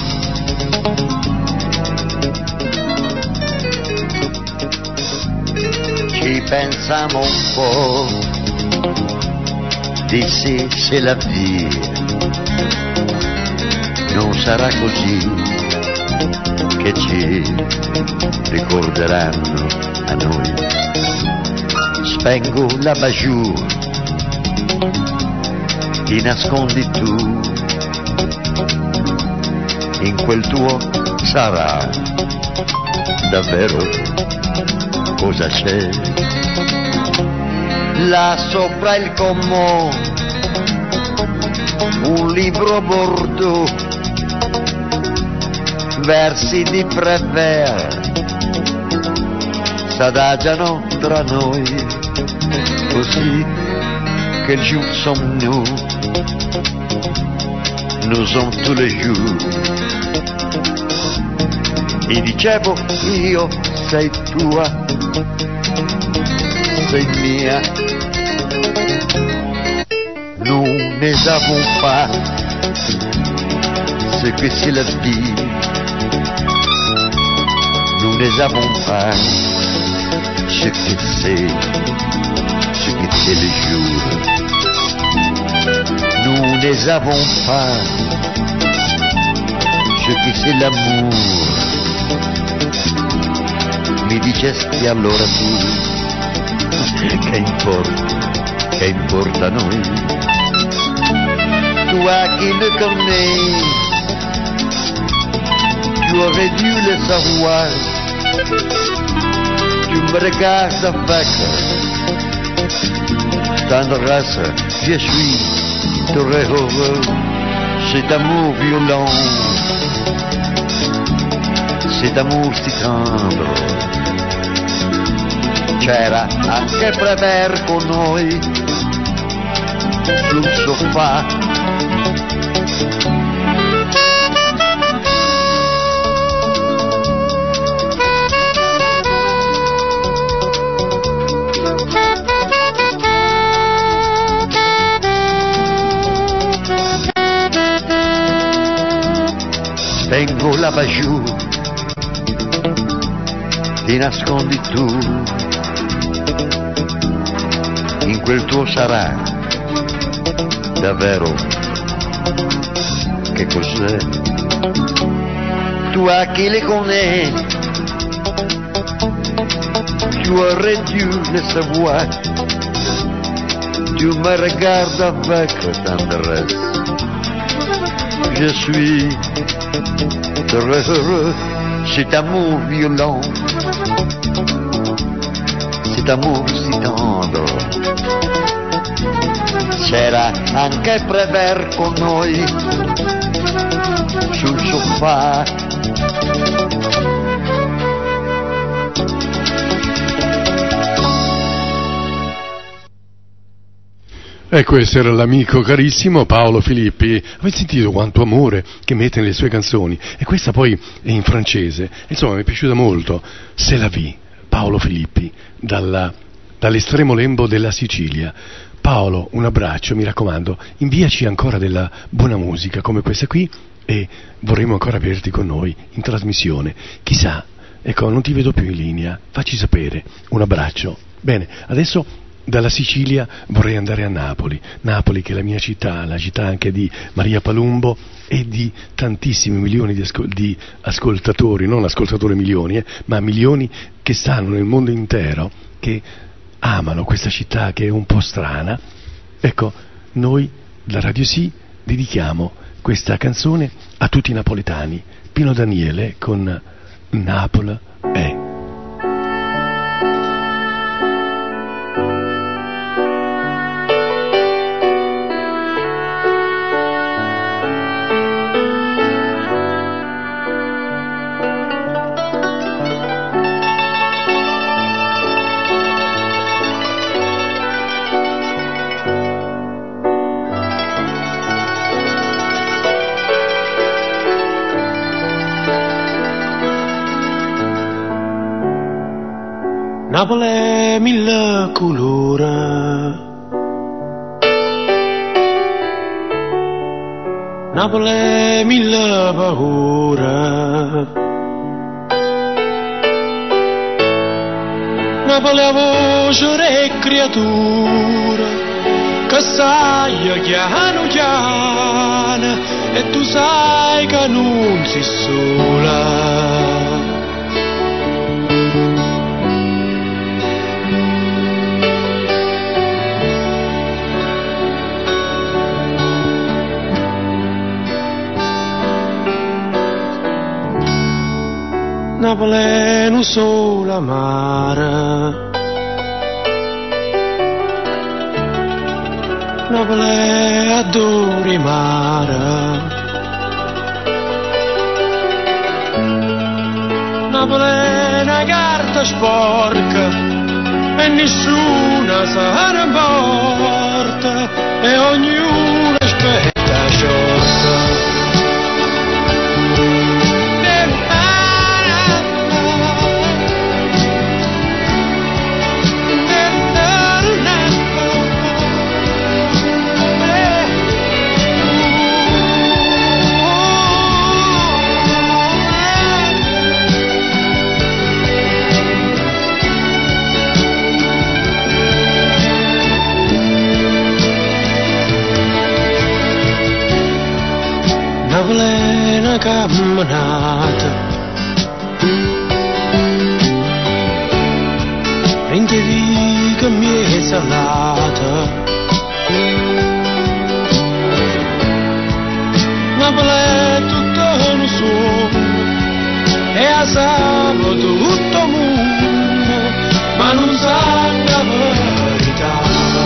Ci pensiamo un po', dissi c'est la vie, non sarà così, che ci ricorderanno a noi. Spengo la bajour, ti nascondi tu in quel tuo sarà. Davvero cosa c'è? Là sopra il commo un libro bordeaux, versi di Prévert s'adagiano tra noi, così che il jour sommes nous, nous sommes tous les jours. E dicevo io sei tua, sei mia, nous ne savons pas ce que c'est la vie, nous ne savons pas ce que c'est, ce que c'est le jour, nous ne savons pas ce que c'est l'amour. Mi dicesti allora tu, che importa, che importa a noi? Toi qui le connais, tu aurais dû le savoir, tu me regardes avec tendresse, je suis très heureux, cet amour violent, cet amour si tendre. C'era anche Prévert con noi sul sofà. Spengo la bajour, ti nascondi tu in quel tuo sarà. Davvero che cos'è? Toi qui le connais, tu aurais dû le savoir, tu me regardes avec tendresse, je suis très heureux, cet amour violent, cet amour si tendre. C'era anche Prévert con noi sul sofà. E questo era l'amico carissimo Paolo Filippi. Avete sentito quanto amore che mette nelle sue canzoni? E questa poi è in francese. Insomma, mi è piaciuta molto. C'est la vie, Paolo Filippi, dalla, dall'estremo lembo della Sicilia. Paolo, un abbraccio, mi raccomando, inviaci ancora della buona musica come questa qui e vorremmo ancora averti con noi in trasmissione. Chissà, ecco, non ti vedo più in linea, facci sapere. Un abbraccio. Bene, adesso dalla Sicilia vorrei andare a Napoli, Napoli che è la mia città, la città anche di Maria Palumbo e di tantissimi milioni di, ascol- di ascoltatori, non ascoltatori milioni, eh, ma milioni che stanno nel mondo intero, che amano questa città che è un po' strana. Ecco, noi da Radio Sì dedichiamo questa canzone a tutti i napoletani. Pino Daniele con Napoli è. Napoli è mille colori, Napoli è mille paure, Napoli è voce e creatura che sai chiano chiano e tu sai che non sei sola. Napoli non solo mare, Napoli adori mare, Napoli è una carta sporca e nessuna se ne importa e ognuno aspetta sciorta. Una camminata mentre dico mi è salata Napoli è tutto un sogno e a sabato tutto il mondo ma non sa la verità.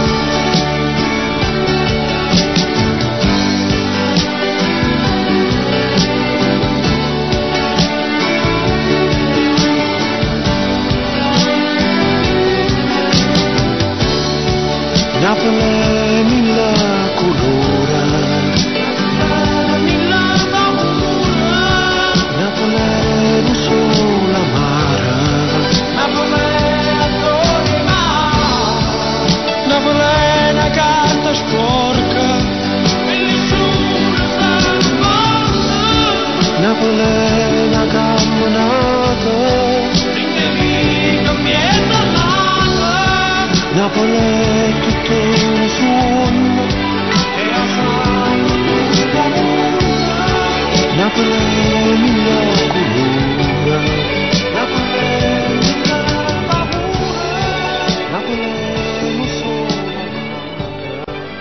Napoli è mille colore, mille paura, Napoli è un solo mare, Napoli è adoro mare, Napoli è una carta sporca e nessuno sa importa, Napoli è una camminata, prendevi con mia tornata, Napoli è tutto un sogno e a Napoli è mille colore, Napoli è mille paura, Napoli è un solo.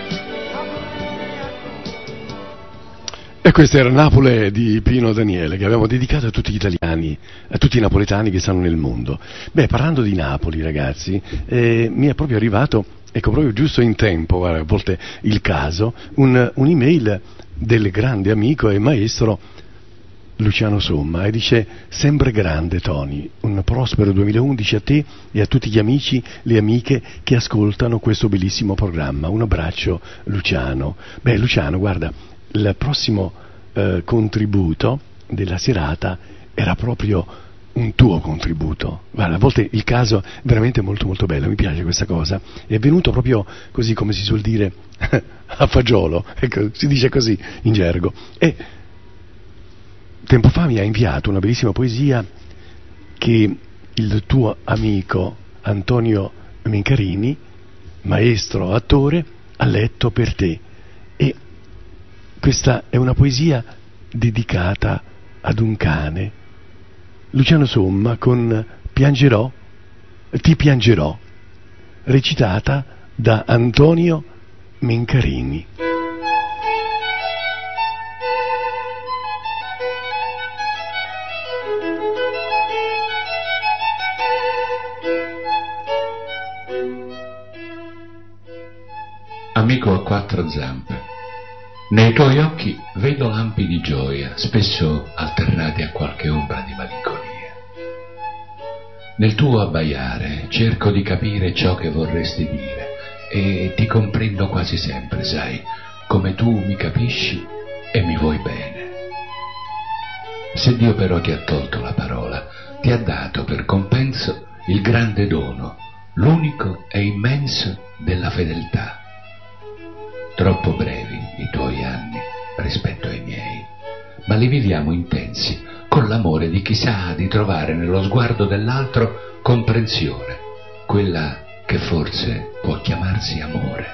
E questa era Napoli di Pino Daniele, che abbiamo dedicato a tutti gli italiani, a tutti i napoletani che stanno nel mondo. Beh, parlando di Napoli, ragazzi, eh, mi è proprio arrivato, ecco, proprio giusto in tempo, guarda, a volte il caso, un, un'email del grande amico e maestro Luciano Somma, e dice: sempre grande Tony, un prospero duemilaundici a te e a tutti gli amici, le amiche che ascoltano questo bellissimo programma. Un abbraccio, Luciano. Beh, Luciano, guarda, il prossimo eh, contributo della serata era proprio un tuo contributo. Guarda, a volte il caso è veramente molto molto bello, mi piace questa cosa. È venuto proprio così, come si suol dire, a fagiolo, ecco, si dice così in gergo. E tempo fa mi ha inviato una bellissima poesia che il tuo amico Antonio Mencarini, maestro attore, ha letto per te. E questa è una poesia dedicata ad un cane, Luciano Somma, con Piangerò, ti piangerò, recitata da Antonio Mencarini. Amico a quattro zampe, nei tuoi occhi vedo lampi di gioia, spesso alternati a qualche ombra di malinconia. Nel tuo abbaiare cerco di capire ciò che vorresti dire e ti comprendo quasi sempre, sai, come tu mi capisci e mi vuoi bene. Se Dio però ti ha tolto la parola, ti ha dato per compenso il grande dono, l'unico e immenso della fedeltà. Troppo brevi i tuoi anni rispetto ai miei, ma li viviamo intensi, con l'amore di chi sa di trovare nello sguardo dell'altro comprensione, quella che forse può chiamarsi amore.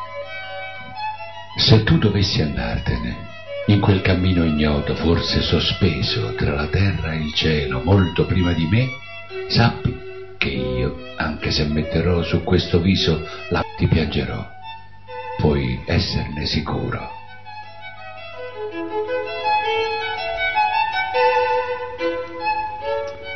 Se tu dovessi andartene, in quel cammino ignoto, forse sospeso tra la terra e il cielo, molto prima di me, sappi che io, anche se metterò su questo viso la ti piangerò. Puoi esserne sicuro.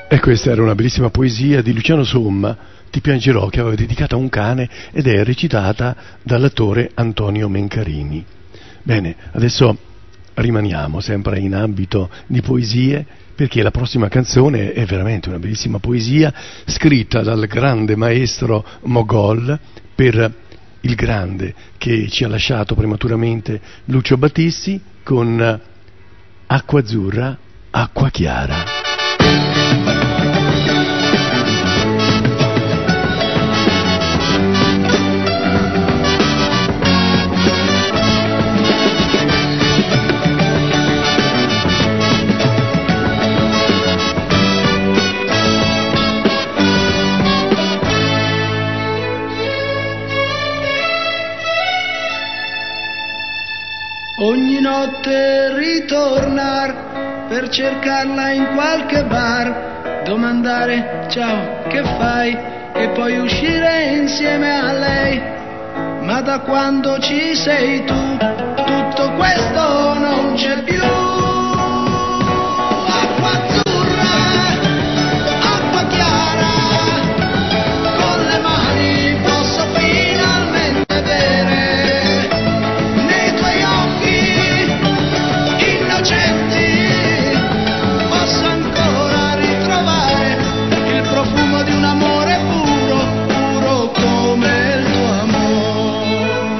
E questa era una bellissima poesia di Luciano Somma, Ti piangerò, che aveva dedicata a un cane ed è recitata dall'attore Antonio Mencarini. Bene, adesso rimaniamo sempre in ambito di poesie, perché la prossima canzone è veramente una bellissima poesia scritta dal grande maestro Mogol per il grande che ci ha lasciato prematuramente Lucio Battisti, con Acqua azzurra, acqua chiara. Ogni notte ritornar per cercarla in qualche bar, domandare ciao che fai e poi uscire insieme a lei. Ma da quando ci sei tu tutto questo non c'è più. Acqua azzurra, acqua chiara, con le mani posso finalmente bere. Posso ancora ritrovare il profumo di un amore puro, puro come il tuo amore.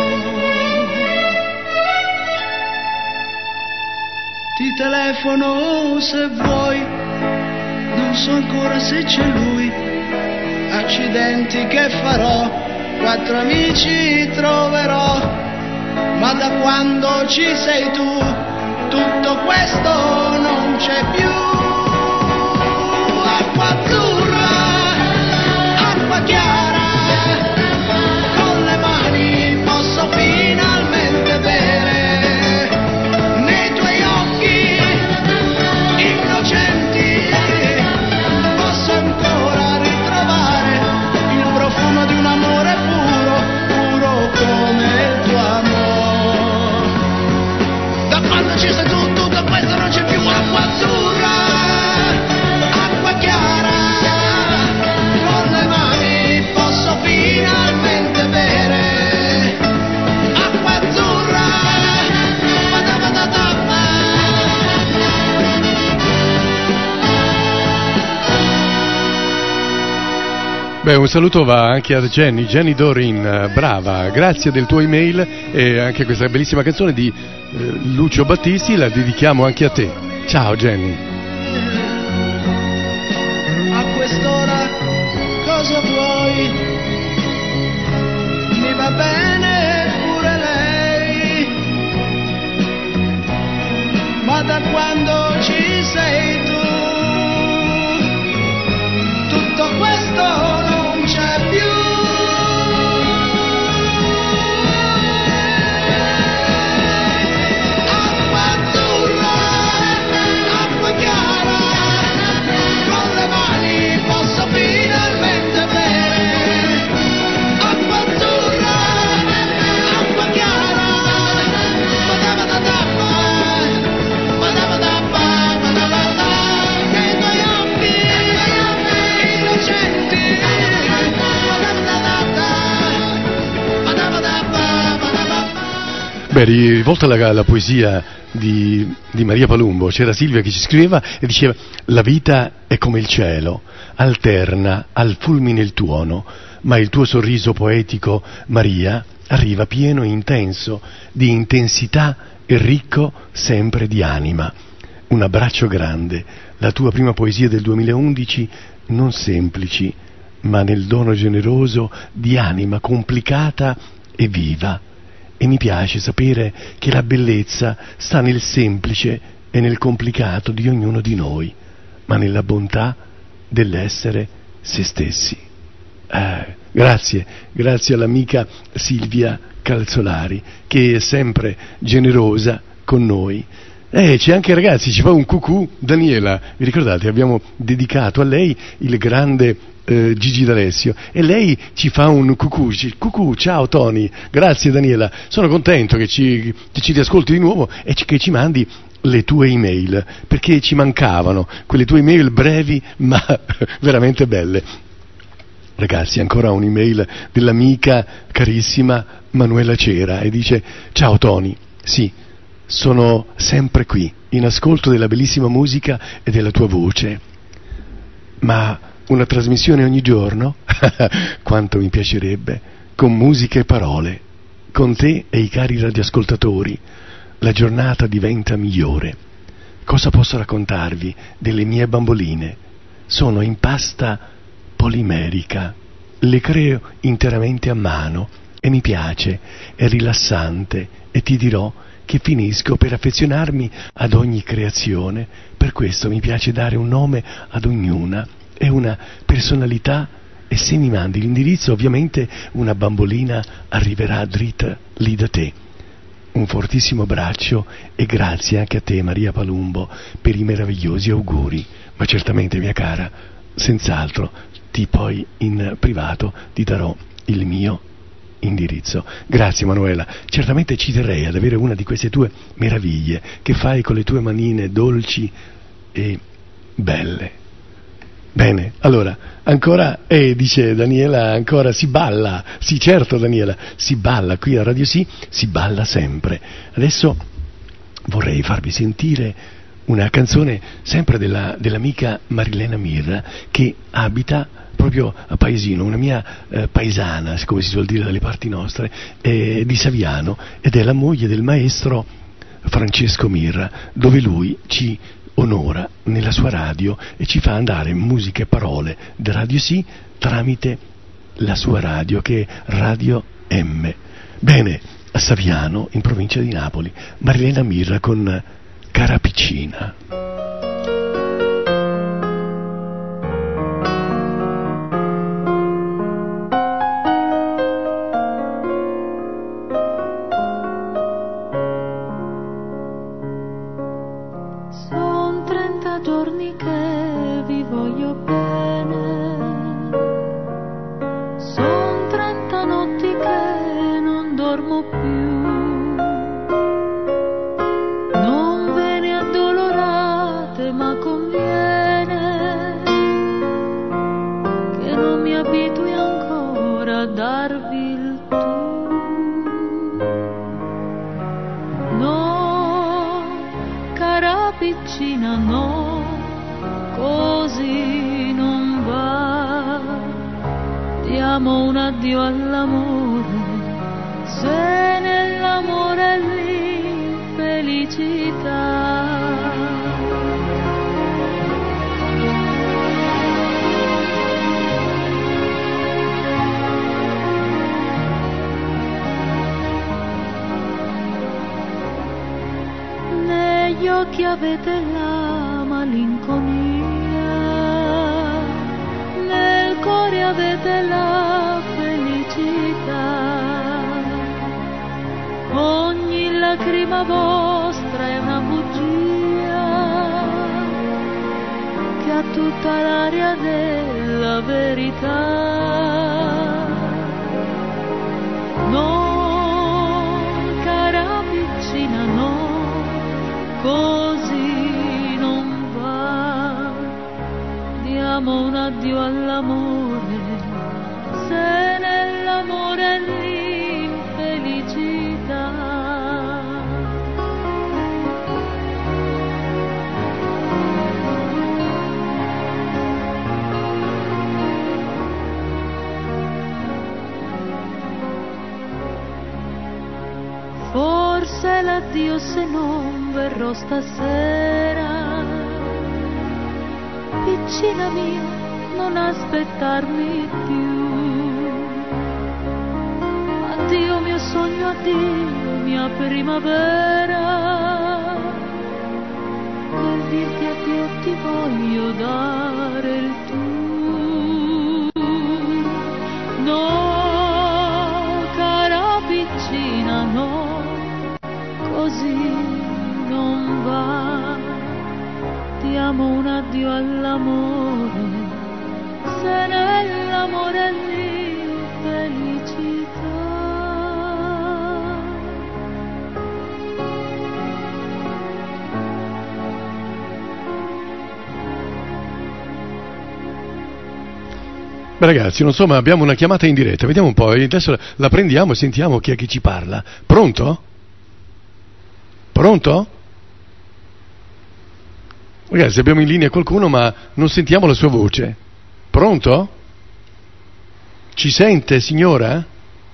Ti telefono se vuoi, non so ancora se c'è lui. Accidenti che farò, quattro amici troverò, ma da quando ci sei tu tutto questo non c'è più. Acqua azzurra, acqua chiara, con le mani posso finalmente bere. Nei tuoi occhi innocenti posso ancora ritrovare il profumo di un amore puro, puro come il tuo amore. Da quando ci sei tu, tutto questo non c'è più. Acqua azzurra, acqua chiara, con le mani posso finalmente bere. Acqua azzurra, badabadabba. Beh, un saluto va anche a Jenny, Jenny Dorin, brava, grazie del tuo email e anche questa bellissima canzone di eh, Lucio Battisti la dedichiamo anche a te. Ciao Jenny. A quest'ora cosa vuoi? Mi va bene pure lei, ma da quando ci sei tu tutto questo non c'è più. Acqua azzurra, acqua chiara, con le mani posso finalmente bere. Acqua azzurra, acqua chiara, badabadabba, badabadabba, badabadabba, nei tuoi occhi innocenti. Beh, rivolta alla, alla poesia di, di Maria Palumbo, c'era Silvia che ci scriveva e diceva: la vita è come il cielo, alterna al fulmine il tuono, ma il tuo sorriso poetico, Maria, arriva pieno e intenso di intensità e ricco sempre di anima. Un abbraccio grande, la tua prima poesia del duemilaundici, non semplici, ma nel dono generoso di anima complicata e viva. E mi piace sapere che la bellezza sta nel semplice e nel complicato di ognuno di noi, ma nella bontà dell'essere se stessi. Eh, grazie, grazie all'amica Silvia Calzolari, che è sempre generosa con noi. Eh, c'è anche, ragazzi, ci fa un cucù Daniela, vi ricordate? Abbiamo dedicato a lei il grande eh, Gigi D'Alessio e lei ci fa un cucù, cucù, ciao Tony, grazie Daniela, sono contento che ci, che ci riascolti di nuovo e che ci mandi le tue email, perché ci mancavano quelle tue email brevi ma veramente belle. Ragazzi, ancora un'email dell'amica carissima Manuela Cera e dice: ciao Tony, sì, sono sempre qui in ascolto della bellissima musica e della tua voce, ma una trasmissione ogni giorno? Quanto mi piacerebbe, con musica e parole, con te e i cari radioascoltatori la giornata diventa migliore. Cosa posso raccontarvi delle mie bamboline? Sono in pasta polimerica, le creo interamente a mano e mi piace, è rilassante, e ti dirò che finisco per affezionarmi ad ogni creazione. Per questo mi piace dare un nome ad ognuna e una personalità, e se mi mandi l'indirizzo ovviamente una bambolina arriverà dritta lì da te. Un fortissimo abbraccio e grazie anche a te, Maria Palumbo, per i meravigliosi auguri, ma certamente, mia cara, senz'altro ti poi in privato ti darò il mio indirizzo. Grazie Manuela, certamente ci terrei ad avere una di queste tue meraviglie che fai con le tue manine dolci e belle. Bene, allora, ancora, eh, dice Daniela, ancora si balla, sì certo Daniela, si balla, qui a Radio Sì si balla sempre. Adesso vorrei farvi sentire una canzone sempre della, dell'amica Marilena Mirra, che abita proprio a Paesino, una mia eh, paesana, come si suol dire dalle parti nostre, eh, di Saviano, ed è la moglie del maestro Francesco Mirra, dove lui ci onora nella sua radio e ci fa andare musica e parole da Radio Sì tramite la sua radio, che è Radio M. Bene, a Saviano, in provincia di Napoli, Marilena Mirra con Cara Piccina. Dio, se non verrò stasera, piccina mia, non aspettarmi più. Addio mio sogno, addio mia primavera, per dirti addio ti voglio dare il tu. No, cara piccina, no, così non va. Ti amo, un addio all'amore, se nell'amore è l'infelicità. Beh, ragazzi, non so, ma abbiamo una chiamata in diretta, vediamo un po', adesso la prendiamo e sentiamo chi è che ci parla. Pronto? Pronto? Ragazzi, abbiamo in linea qualcuno, ma non sentiamo la sua voce. Pronto? Ci sente, signora?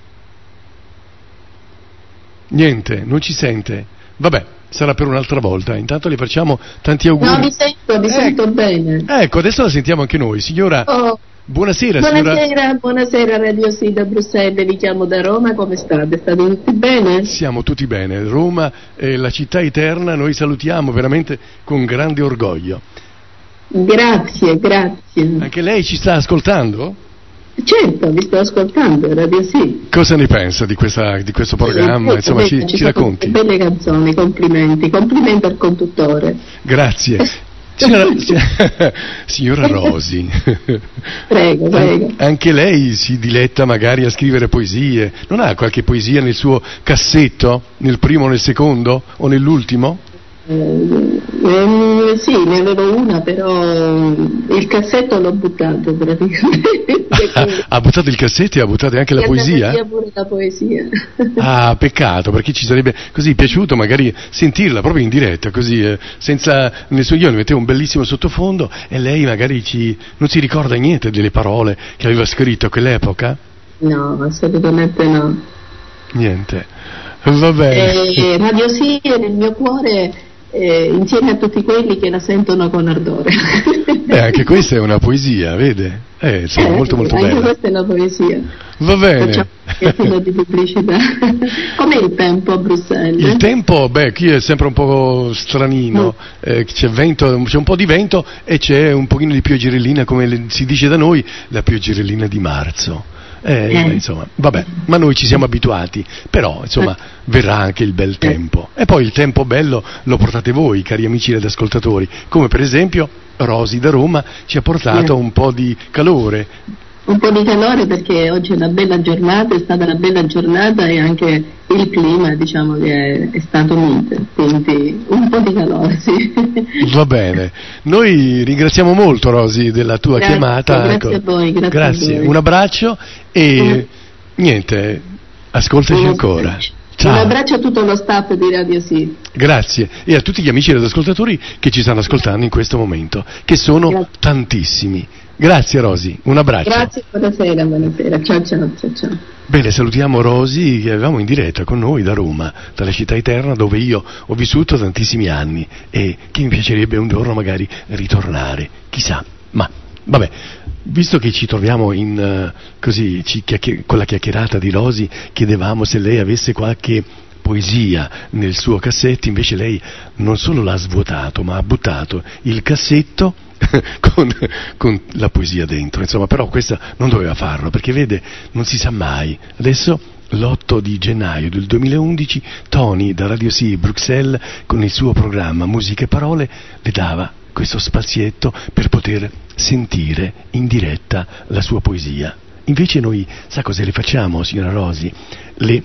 Niente, non ci sente. Vabbè, sarà per un'altra volta. Intanto le facciamo tanti auguri. No, vi sento, vi eh, sento bene. Ecco, adesso la sentiamo anche noi. Signora, oh. buonasera. Buonasera, signora... buonasera Radio Sì da Bruxelles, vi chiamo da Roma, come state? State tutti bene? Siamo tutti bene. Roma è la città eterna, noi salutiamo veramente con grande orgoglio. Grazie, grazie. Anche lei ci sta ascoltando? Certo, vi sto ascoltando, Radio Sì. Cosa ne pensa di, questa, di questo programma? Eh, Insomma, bene, ci, ci racconti. Belle canzoni, complimenti, complimenti al conduttore. Grazie. Signora, signora Rosi, prego, prego. Anche lei si diletta magari a scrivere poesie? Non ha qualche poesia nel suo cassetto, nel primo, nel secondo o nell'ultimo? Eh, eh, sì, ne avevo una, però il cassetto l'ho buttato praticamente. Ha buttato il cassetto e ha buttato anche la poesia? Sì, pure la poesia. Ah, peccato, perché ci sarebbe così piaciuto magari sentirla proprio in diretta, così eh, senza nessuno. Io ne mettevo un bellissimo sottofondo e lei magari ci non si ricorda niente delle parole che aveva scritto a quell'epoca? No, assolutamente no. Niente. Va bene. Eh, Radio Sì è nel mio cuore. Eh, insieme a tutti quelli che la sentono con ardore. Beh, anche questa è una poesia, vede? Eh, insomma, eh, molto molto anche bella. Anche questa è una poesia. Va bene. Facciamo un pochettino di pubblicità. Com'è il tempo a Bruxelles? Il tempo, beh, qui è sempre un po' stranino, mm. eh, c'è vento, c'è un po' di vento e c'è un pochino di pioggerellina, come le, si dice da noi, la pioggerellina di marzo. Eh, eh. Insomma, vabbè, ma noi ci siamo abituati, però insomma verrà anche il bel tempo e poi il tempo bello lo portate voi, cari amici ed ascoltatori, come per esempio Rosi da Roma ci ha portato un po' di calore. Un po' di calore perché oggi è una bella giornata, è stata una bella giornata e anche il clima diciamo che è, è stato mite, quindi un po' di calore, sì. Va bene, noi ringraziamo molto Rosi della tua grazie, chiamata. Grazie ecco. a voi, grazie, grazie. a voi. Un abbraccio e mm. niente, ascoltaci un ancora. Ciao. Un abbraccio a tutto lo staff di Radio Sì. Grazie e a tutti gli amici ed ascoltatori che ci stanno ascoltando in questo momento, che sono grazie. tantissimi. Grazie Rosi, un abbraccio. Grazie, buonasera, buonasera, ciao ciao ciao ciao. Bene, salutiamo Rosi che avevamo in diretta con noi da Roma, dalla città eterna dove io ho vissuto tantissimi anni e che mi piacerebbe un giorno magari ritornare, chissà, ma vabbè, visto che ci troviamo in uh, così ci, chiacchier- con la chiacchierata di Rosi, chiedevamo se lei avesse qualche poesia nel suo cassetto, invece lei non solo l'ha svuotato ma ha buttato il cassetto con, con la poesia dentro, insomma, però questa non doveva farlo perché vede, non si sa mai. Adesso l'otto di gennaio del duemilaundici Tony da Radio Sì Bruxelles con il suo programma Musiche e Parole le dava questo spazietto per poter sentire in diretta la sua poesia. Invece noi, sa cosa le facciamo, signora Rosi? Le,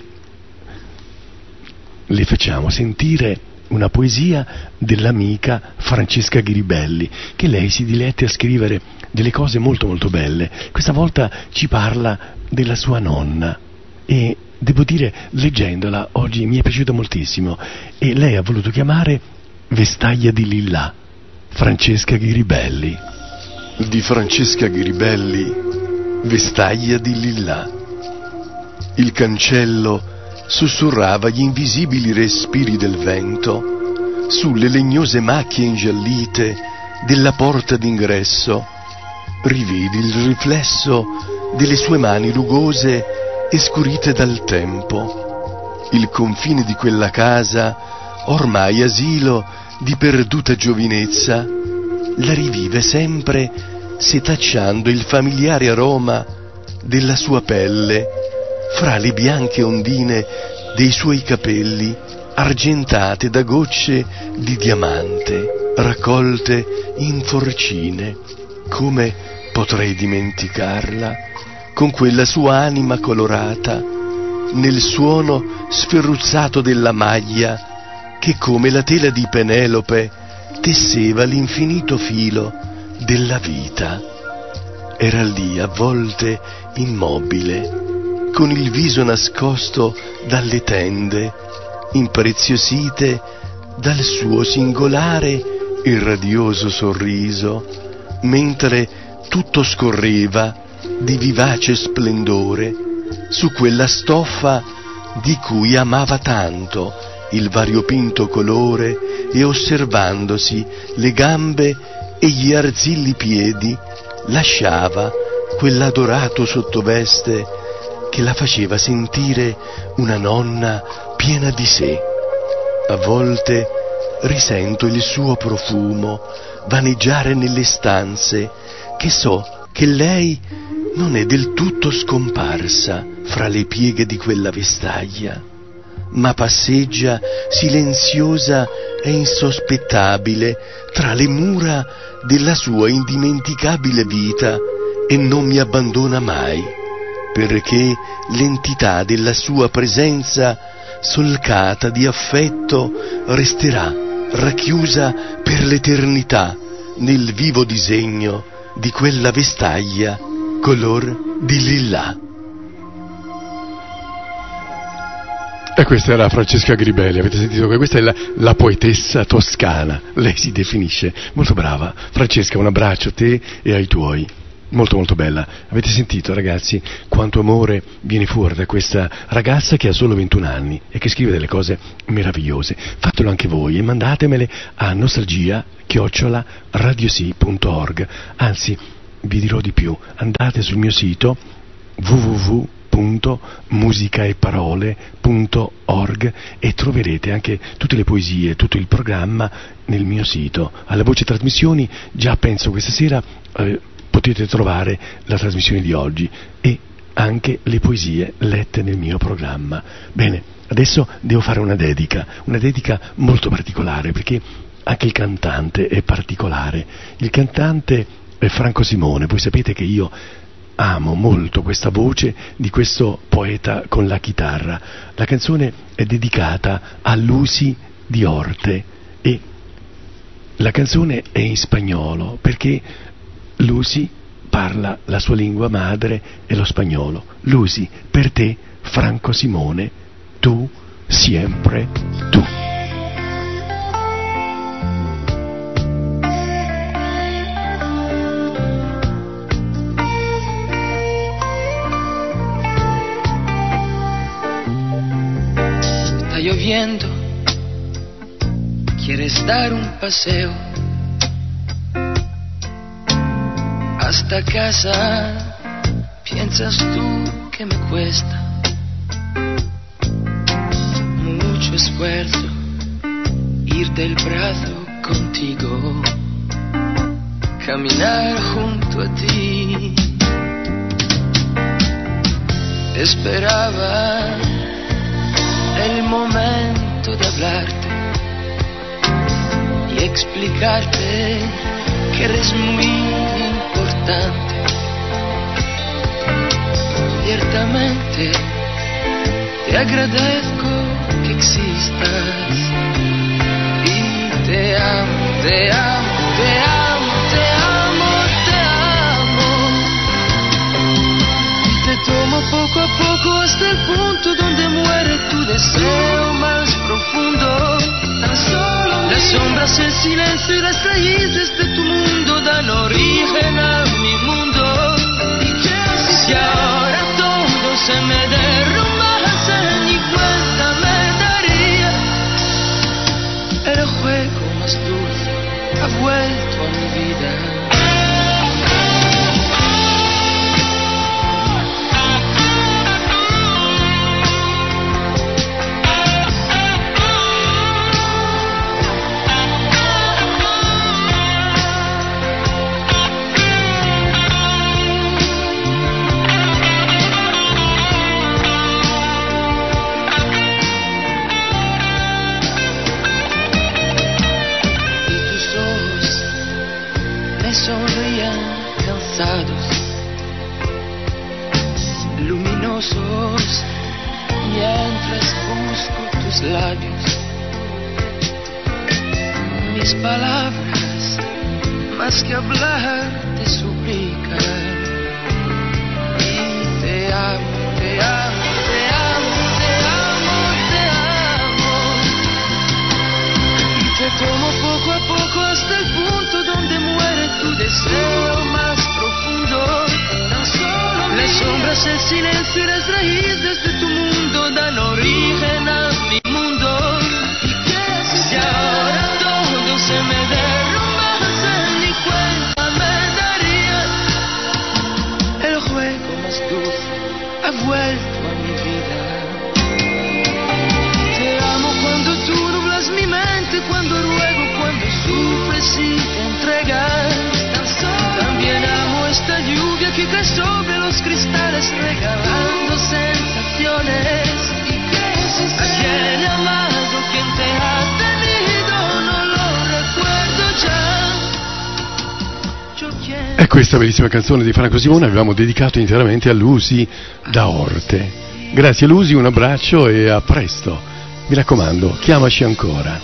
le facciamo sentire una poesia dell'amica Francesca Ghiribelli, che lei si dilette a scrivere delle cose molto molto belle. Questa volta ci parla della sua nonna e devo dire, leggendola oggi mi è piaciuta moltissimo e lei ha voluto chiamare Vestaglia di Lillà, Francesca Ghiribelli. Di Francesca Ghiribelli, Vestaglia di Lillà. Il cancello sussurrava gli invisibili respiri del vento sulle legnose macchie ingiallite della porta d'ingresso. Rividi il riflesso delle sue mani rugose e scurite dal tempo. Il confine di quella casa, ormai asilo di perduta giovinezza, la rivive sempre setacciando il familiare aroma della sua pelle fra le bianche ondine dei suoi capelli argentate da gocce di diamante raccolte in forcine. Come potrei dimenticarla con quella sua anima colorata nel suono sferruzzato della maglia che come la tela di Penelope tesseva l'infinito filo della vita. era lì a volte immobile, con il viso nascosto dalle tende, impreziosite dal suo singolare e radioso sorriso, mentre tutto scorreva di vivace splendore su quella stoffa di cui amava tanto il variopinto colore, e osservandosi le gambe e gli arzilli piedi lasciava quell'adorato sottoveste che la faceva sentire una nonna piena di sé. A volte risento il suo profumo vaneggiare nelle stanze, che so che lei non è del tutto scomparsa fra le pieghe di quella vestaglia, ma passeggia silenziosa e insospettabile tra le mura della sua indimenticabile vita e non mi abbandona mai, perché l'entità della sua presenza solcata di affetto resterà racchiusa per l'eternità nel vivo disegno di quella vestaglia color di lillà. E questa era Francesca Gribelli, avete sentito che questa è la, la poetessa toscana, lei si definisce, molto brava. Francesca, un abbraccio a te e ai tuoi, molto molto bella. Avete sentito, ragazzi, quanto amore viene fuori da questa ragazza che ha solo ventuno anni e che scrive delle cose meravigliose. Fatelo anche voi e mandatemele a nostalgia chiocciola radiosì punto org. Anzi, vi dirò di più, andate sul mio sito w w w punto musicaeparole punto org e troverete anche tutte le poesie, tutto il programma nel mio sito. Alla voce trasmissioni, già penso questa sera eh, potete trovare la trasmissione di oggi e anche le poesie lette nel mio programma. Bene, adesso devo fare una dedica, una dedica molto particolare, perché anche il cantante è particolare. Il cantante è Franco Simone. Voi sapete che io amo molto questa voce di questo poeta con la chitarra. La canzone è dedicata a Lucy di Orte e la canzone è in spagnolo perché Lucy parla la sua lingua madre e lo spagnolo. Lucy, per te, Franco Simone, tu, sempre tu. Lloviendo, quieres dar un paseo hasta casa, piensas tú que me cuesta mucho esfuerzo ir del brazo contigo, caminar junto a ti. Esperaba el momento de hablarte y explicarte que eres muy importante. Ciertamente te agradezco que existas y te amo, te amo, te amo, te amo, te amo. Y te tomo poco a poco hasta el punto donde muere tu deseo más profundo. Tan solo las sombras, el silencio y las raíces de tu mundo dan origen a mi mundo. Si ahora todo se me derrumbase, ni cuenta me daría. El juego más dulce ha vuelto a mi vida. Luminosos, mientras busco tus labios, mis palabras más que hablar te suplican. amo, te amo, te amo, te amo, te amo. Y te tomo poco a poco hasta el punto donde muere tu deseo más profundo. Tan solo las sombras, el silencio y las raíces de tu mundo dan origen a mi mundo. Y que si ahora todo se me derrumbase, ni cuenta me darías. El juego más dulce ha vuelto a mi vida. Te amo cuando tú nublas mi mente, cuando ruego, cuando sufres y te entregas. También amo esta lluvia que cae sobre los cristales, regalando sensaciones. ¿A quién he amado? ¿Quién te ha tenido? No lo recuerdo ya. Yo quiero... E questa bellissima canzone di Franco Simone avevamo dedicato interamente a Lucy da Orte. Grazie Lucy, un abbraccio e a presto. Mi raccomando, chiamaci ancora.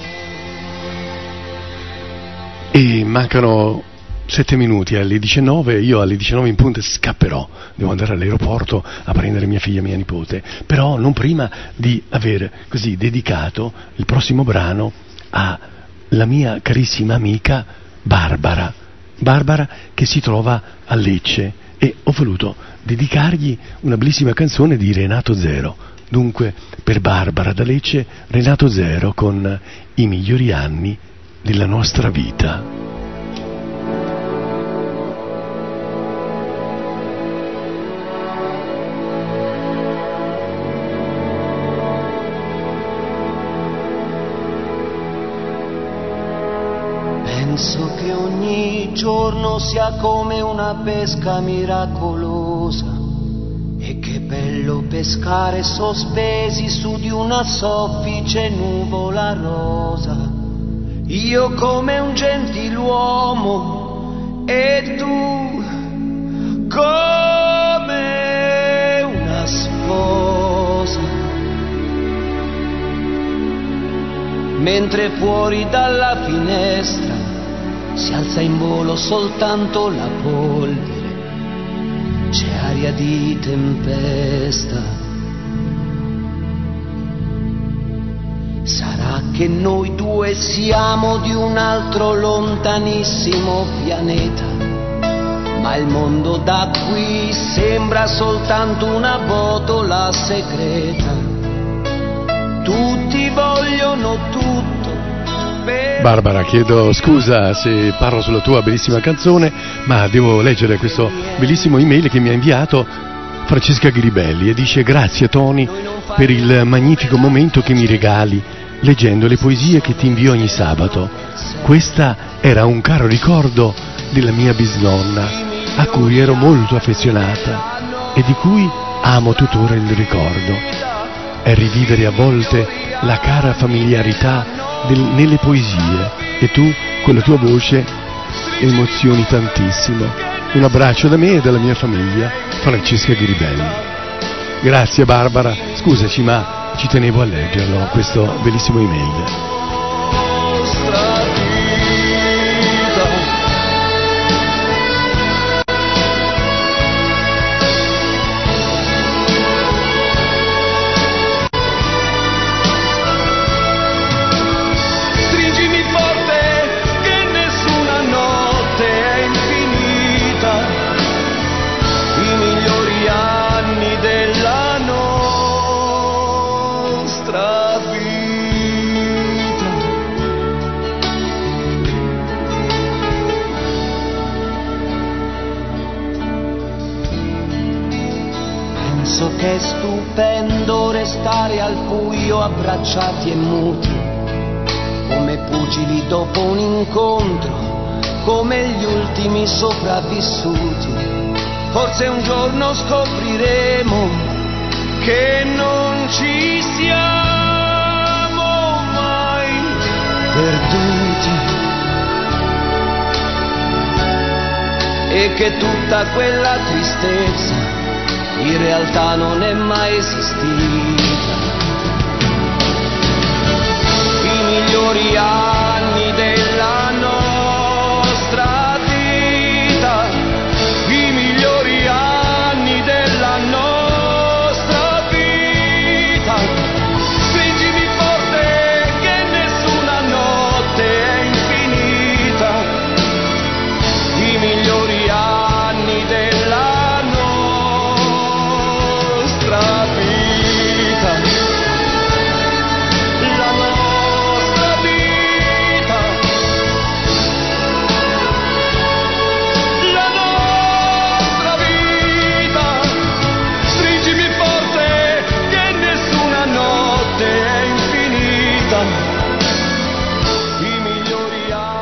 E mancano sette minuti alle diciannove, io alle diciannove in punto scapperò, devo andare all'aeroporto a prendere mia figlia, mia nipote, però non prima di aver così dedicato il prossimo brano alla mia carissima amica Barbara, Barbara che si trova a Lecce, e ho voluto dedicargli una bellissima canzone di Renato Zero. Dunque per Barbara da Lecce, Renato Zero con I migliori anni della nostra vita. Penso che ogni giorno sia come una pesca miracolosa, e che bello pescare sospesi su di una soffice nuvola rosa. Io come un gentiluomo e tu come una sposa, mentre fuori dalla finestra si alza in volo soltanto la polvere, c'è aria di tempesta. Sarà che noi due siamo di un altro lontanissimo pianeta, ma il mondo da qui sembra soltanto una botola segreta. Tutti vogliono tutto. Barbara, chiedo scusa se parlo sulla tua bellissima canzone, ma devo leggere questo bellissimo email che mi ha inviato Francesca Gribelli e dice: grazie Tony per il magnifico momento che mi regali leggendo le poesie che ti invio ogni sabato. Questa era un caro ricordo della mia bisnonna, a cui ero molto affezionata e di cui amo tuttora il ricordo. È rivivere a volte la cara familiarità del, nelle poesie, e tu con la tua voce emozioni tantissimo. Un abbraccio da me e dalla mia famiglia, Francesca Gribelli. Grazie Barbara, scusaci ma ci tenevo a leggerlo questo bellissimo email. Che è stupendo restare al buio abbracciati e muti, come pugili dopo un incontro, come gli ultimi sopravvissuti. Forse un giorno scopriremo che non ci siamo mai perduti, e che tutta quella tristezza in realtà non è mai esistita. I migliori anni della nostra vita, i migliori anni della nostra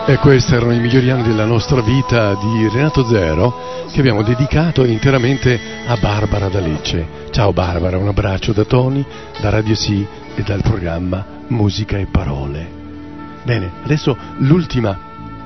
E questi erano i migliori anni della nostra vita di Renato Zero, che abbiamo dedicato interamente a Barbara da Lecce. Ciao Barbara, un abbraccio da Tony, da Radio Sì e dal programma Musica e Parole. Bene, adesso l'ultima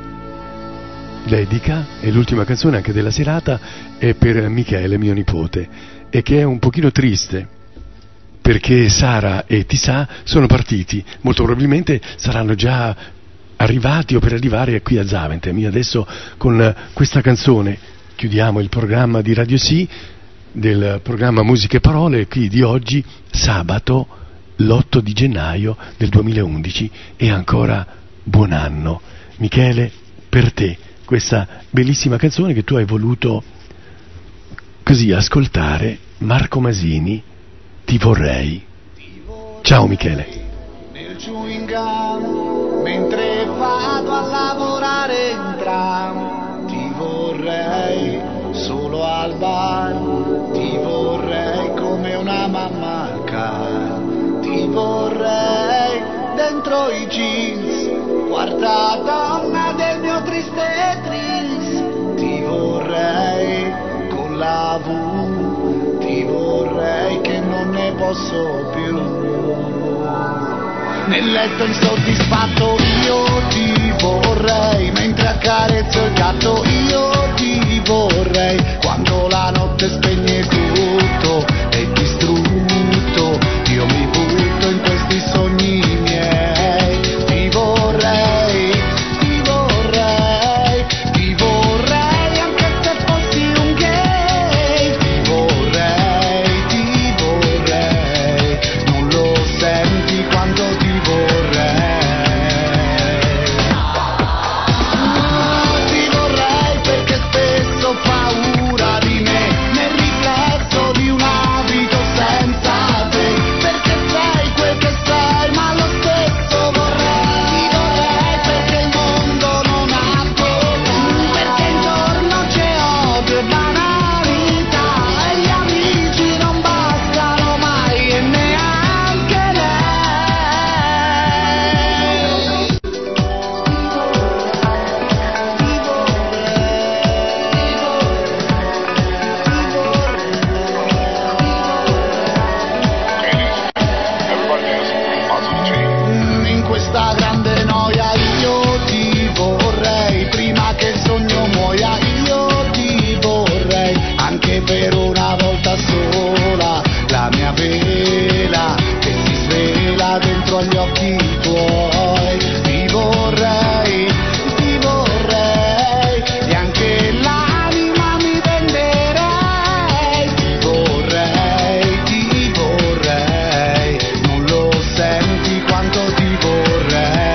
dedica e l'ultima canzone anche della serata è per Michele, mio nipote, e che è un pochino triste perché Sara e Tisà sono partiti, molto probabilmente saranno già arrivati o per arrivare qui a Zaventem. Io adesso con questa canzone chiudiamo il programma di Radio Sì, del programma Musiche e Parole, qui di oggi, sabato l'otto di gennaio del duemilaundici, e ancora buon anno. Michele, per te questa bellissima canzone che tu hai voluto così ascoltare, Marco Masini, Ti vorrei. Ciao Michele. Nel chewing gum, mentre vado a lavorare in tram, ti vorrei solo al bar, ti vorrei come una mamma al car, ti vorrei dentro i jeans, quarta donna del mio triste tris, ti vorrei con la V, ti vorrei che non ne posso più. Nel letto insoddisfatto io ti vorrei, mentre accarezzo il gatto io ti vorrei, quando la notte spegne tutto è distrutto, io mi butto in questi sogni miei, ti vorrei, ti vorrei, ti vorrei anche se fossi un gay, ti vorrei, ti vorrei, non lo senti quando ti per una volta sola la mia vela che si svela dentro agli occhi tuoi, ti vorrei, ti vorrei e anche l'anima mi venderei, ti vorrei, ti vorrei, non lo senti quanto ti vorrei.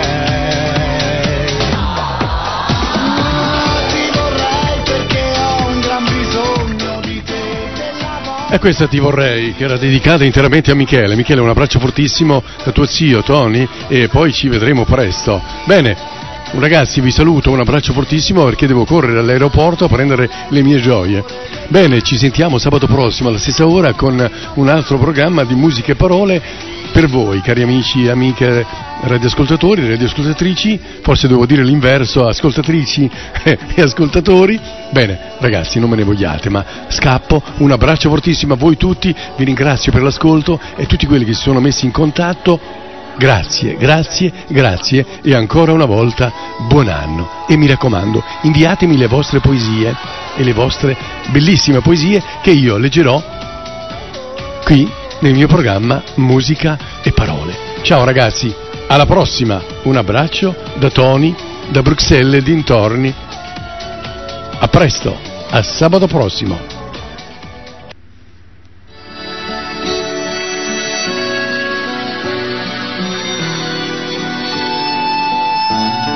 E questa Ti vorrei, che era dedicata interamente a Michele. Michele, un abbraccio fortissimo da tuo zio Tony, e poi ci vedremo presto. Bene, ragazzi, vi saluto, un abbraccio fortissimo perché devo correre all'aeroporto a prendere le mie gioie. Bene, ci sentiamo sabato prossimo alla stessa ora con un altro programma di Musiche e Parole per voi, cari amici e amiche radioascoltatori, radioascoltatrici, forse devo dire l'inverso, ascoltatrici e ascoltatori. Bene, ragazzi, non me ne vogliate, ma scappo. Un abbraccio fortissimo a voi tutti, vi ringrazio per l'ascolto e tutti quelli che si sono messi in contatto. Grazie, grazie, grazie e ancora una volta buon anno. E mi raccomando, inviatemi le vostre poesie e le vostre bellissime poesie che io leggerò qui nel mio programma Musica e Parole. Ciao ragazzi, alla prossima, un abbraccio da Tony, da Bruxelles e dintorni. A presto, a sabato prossimo.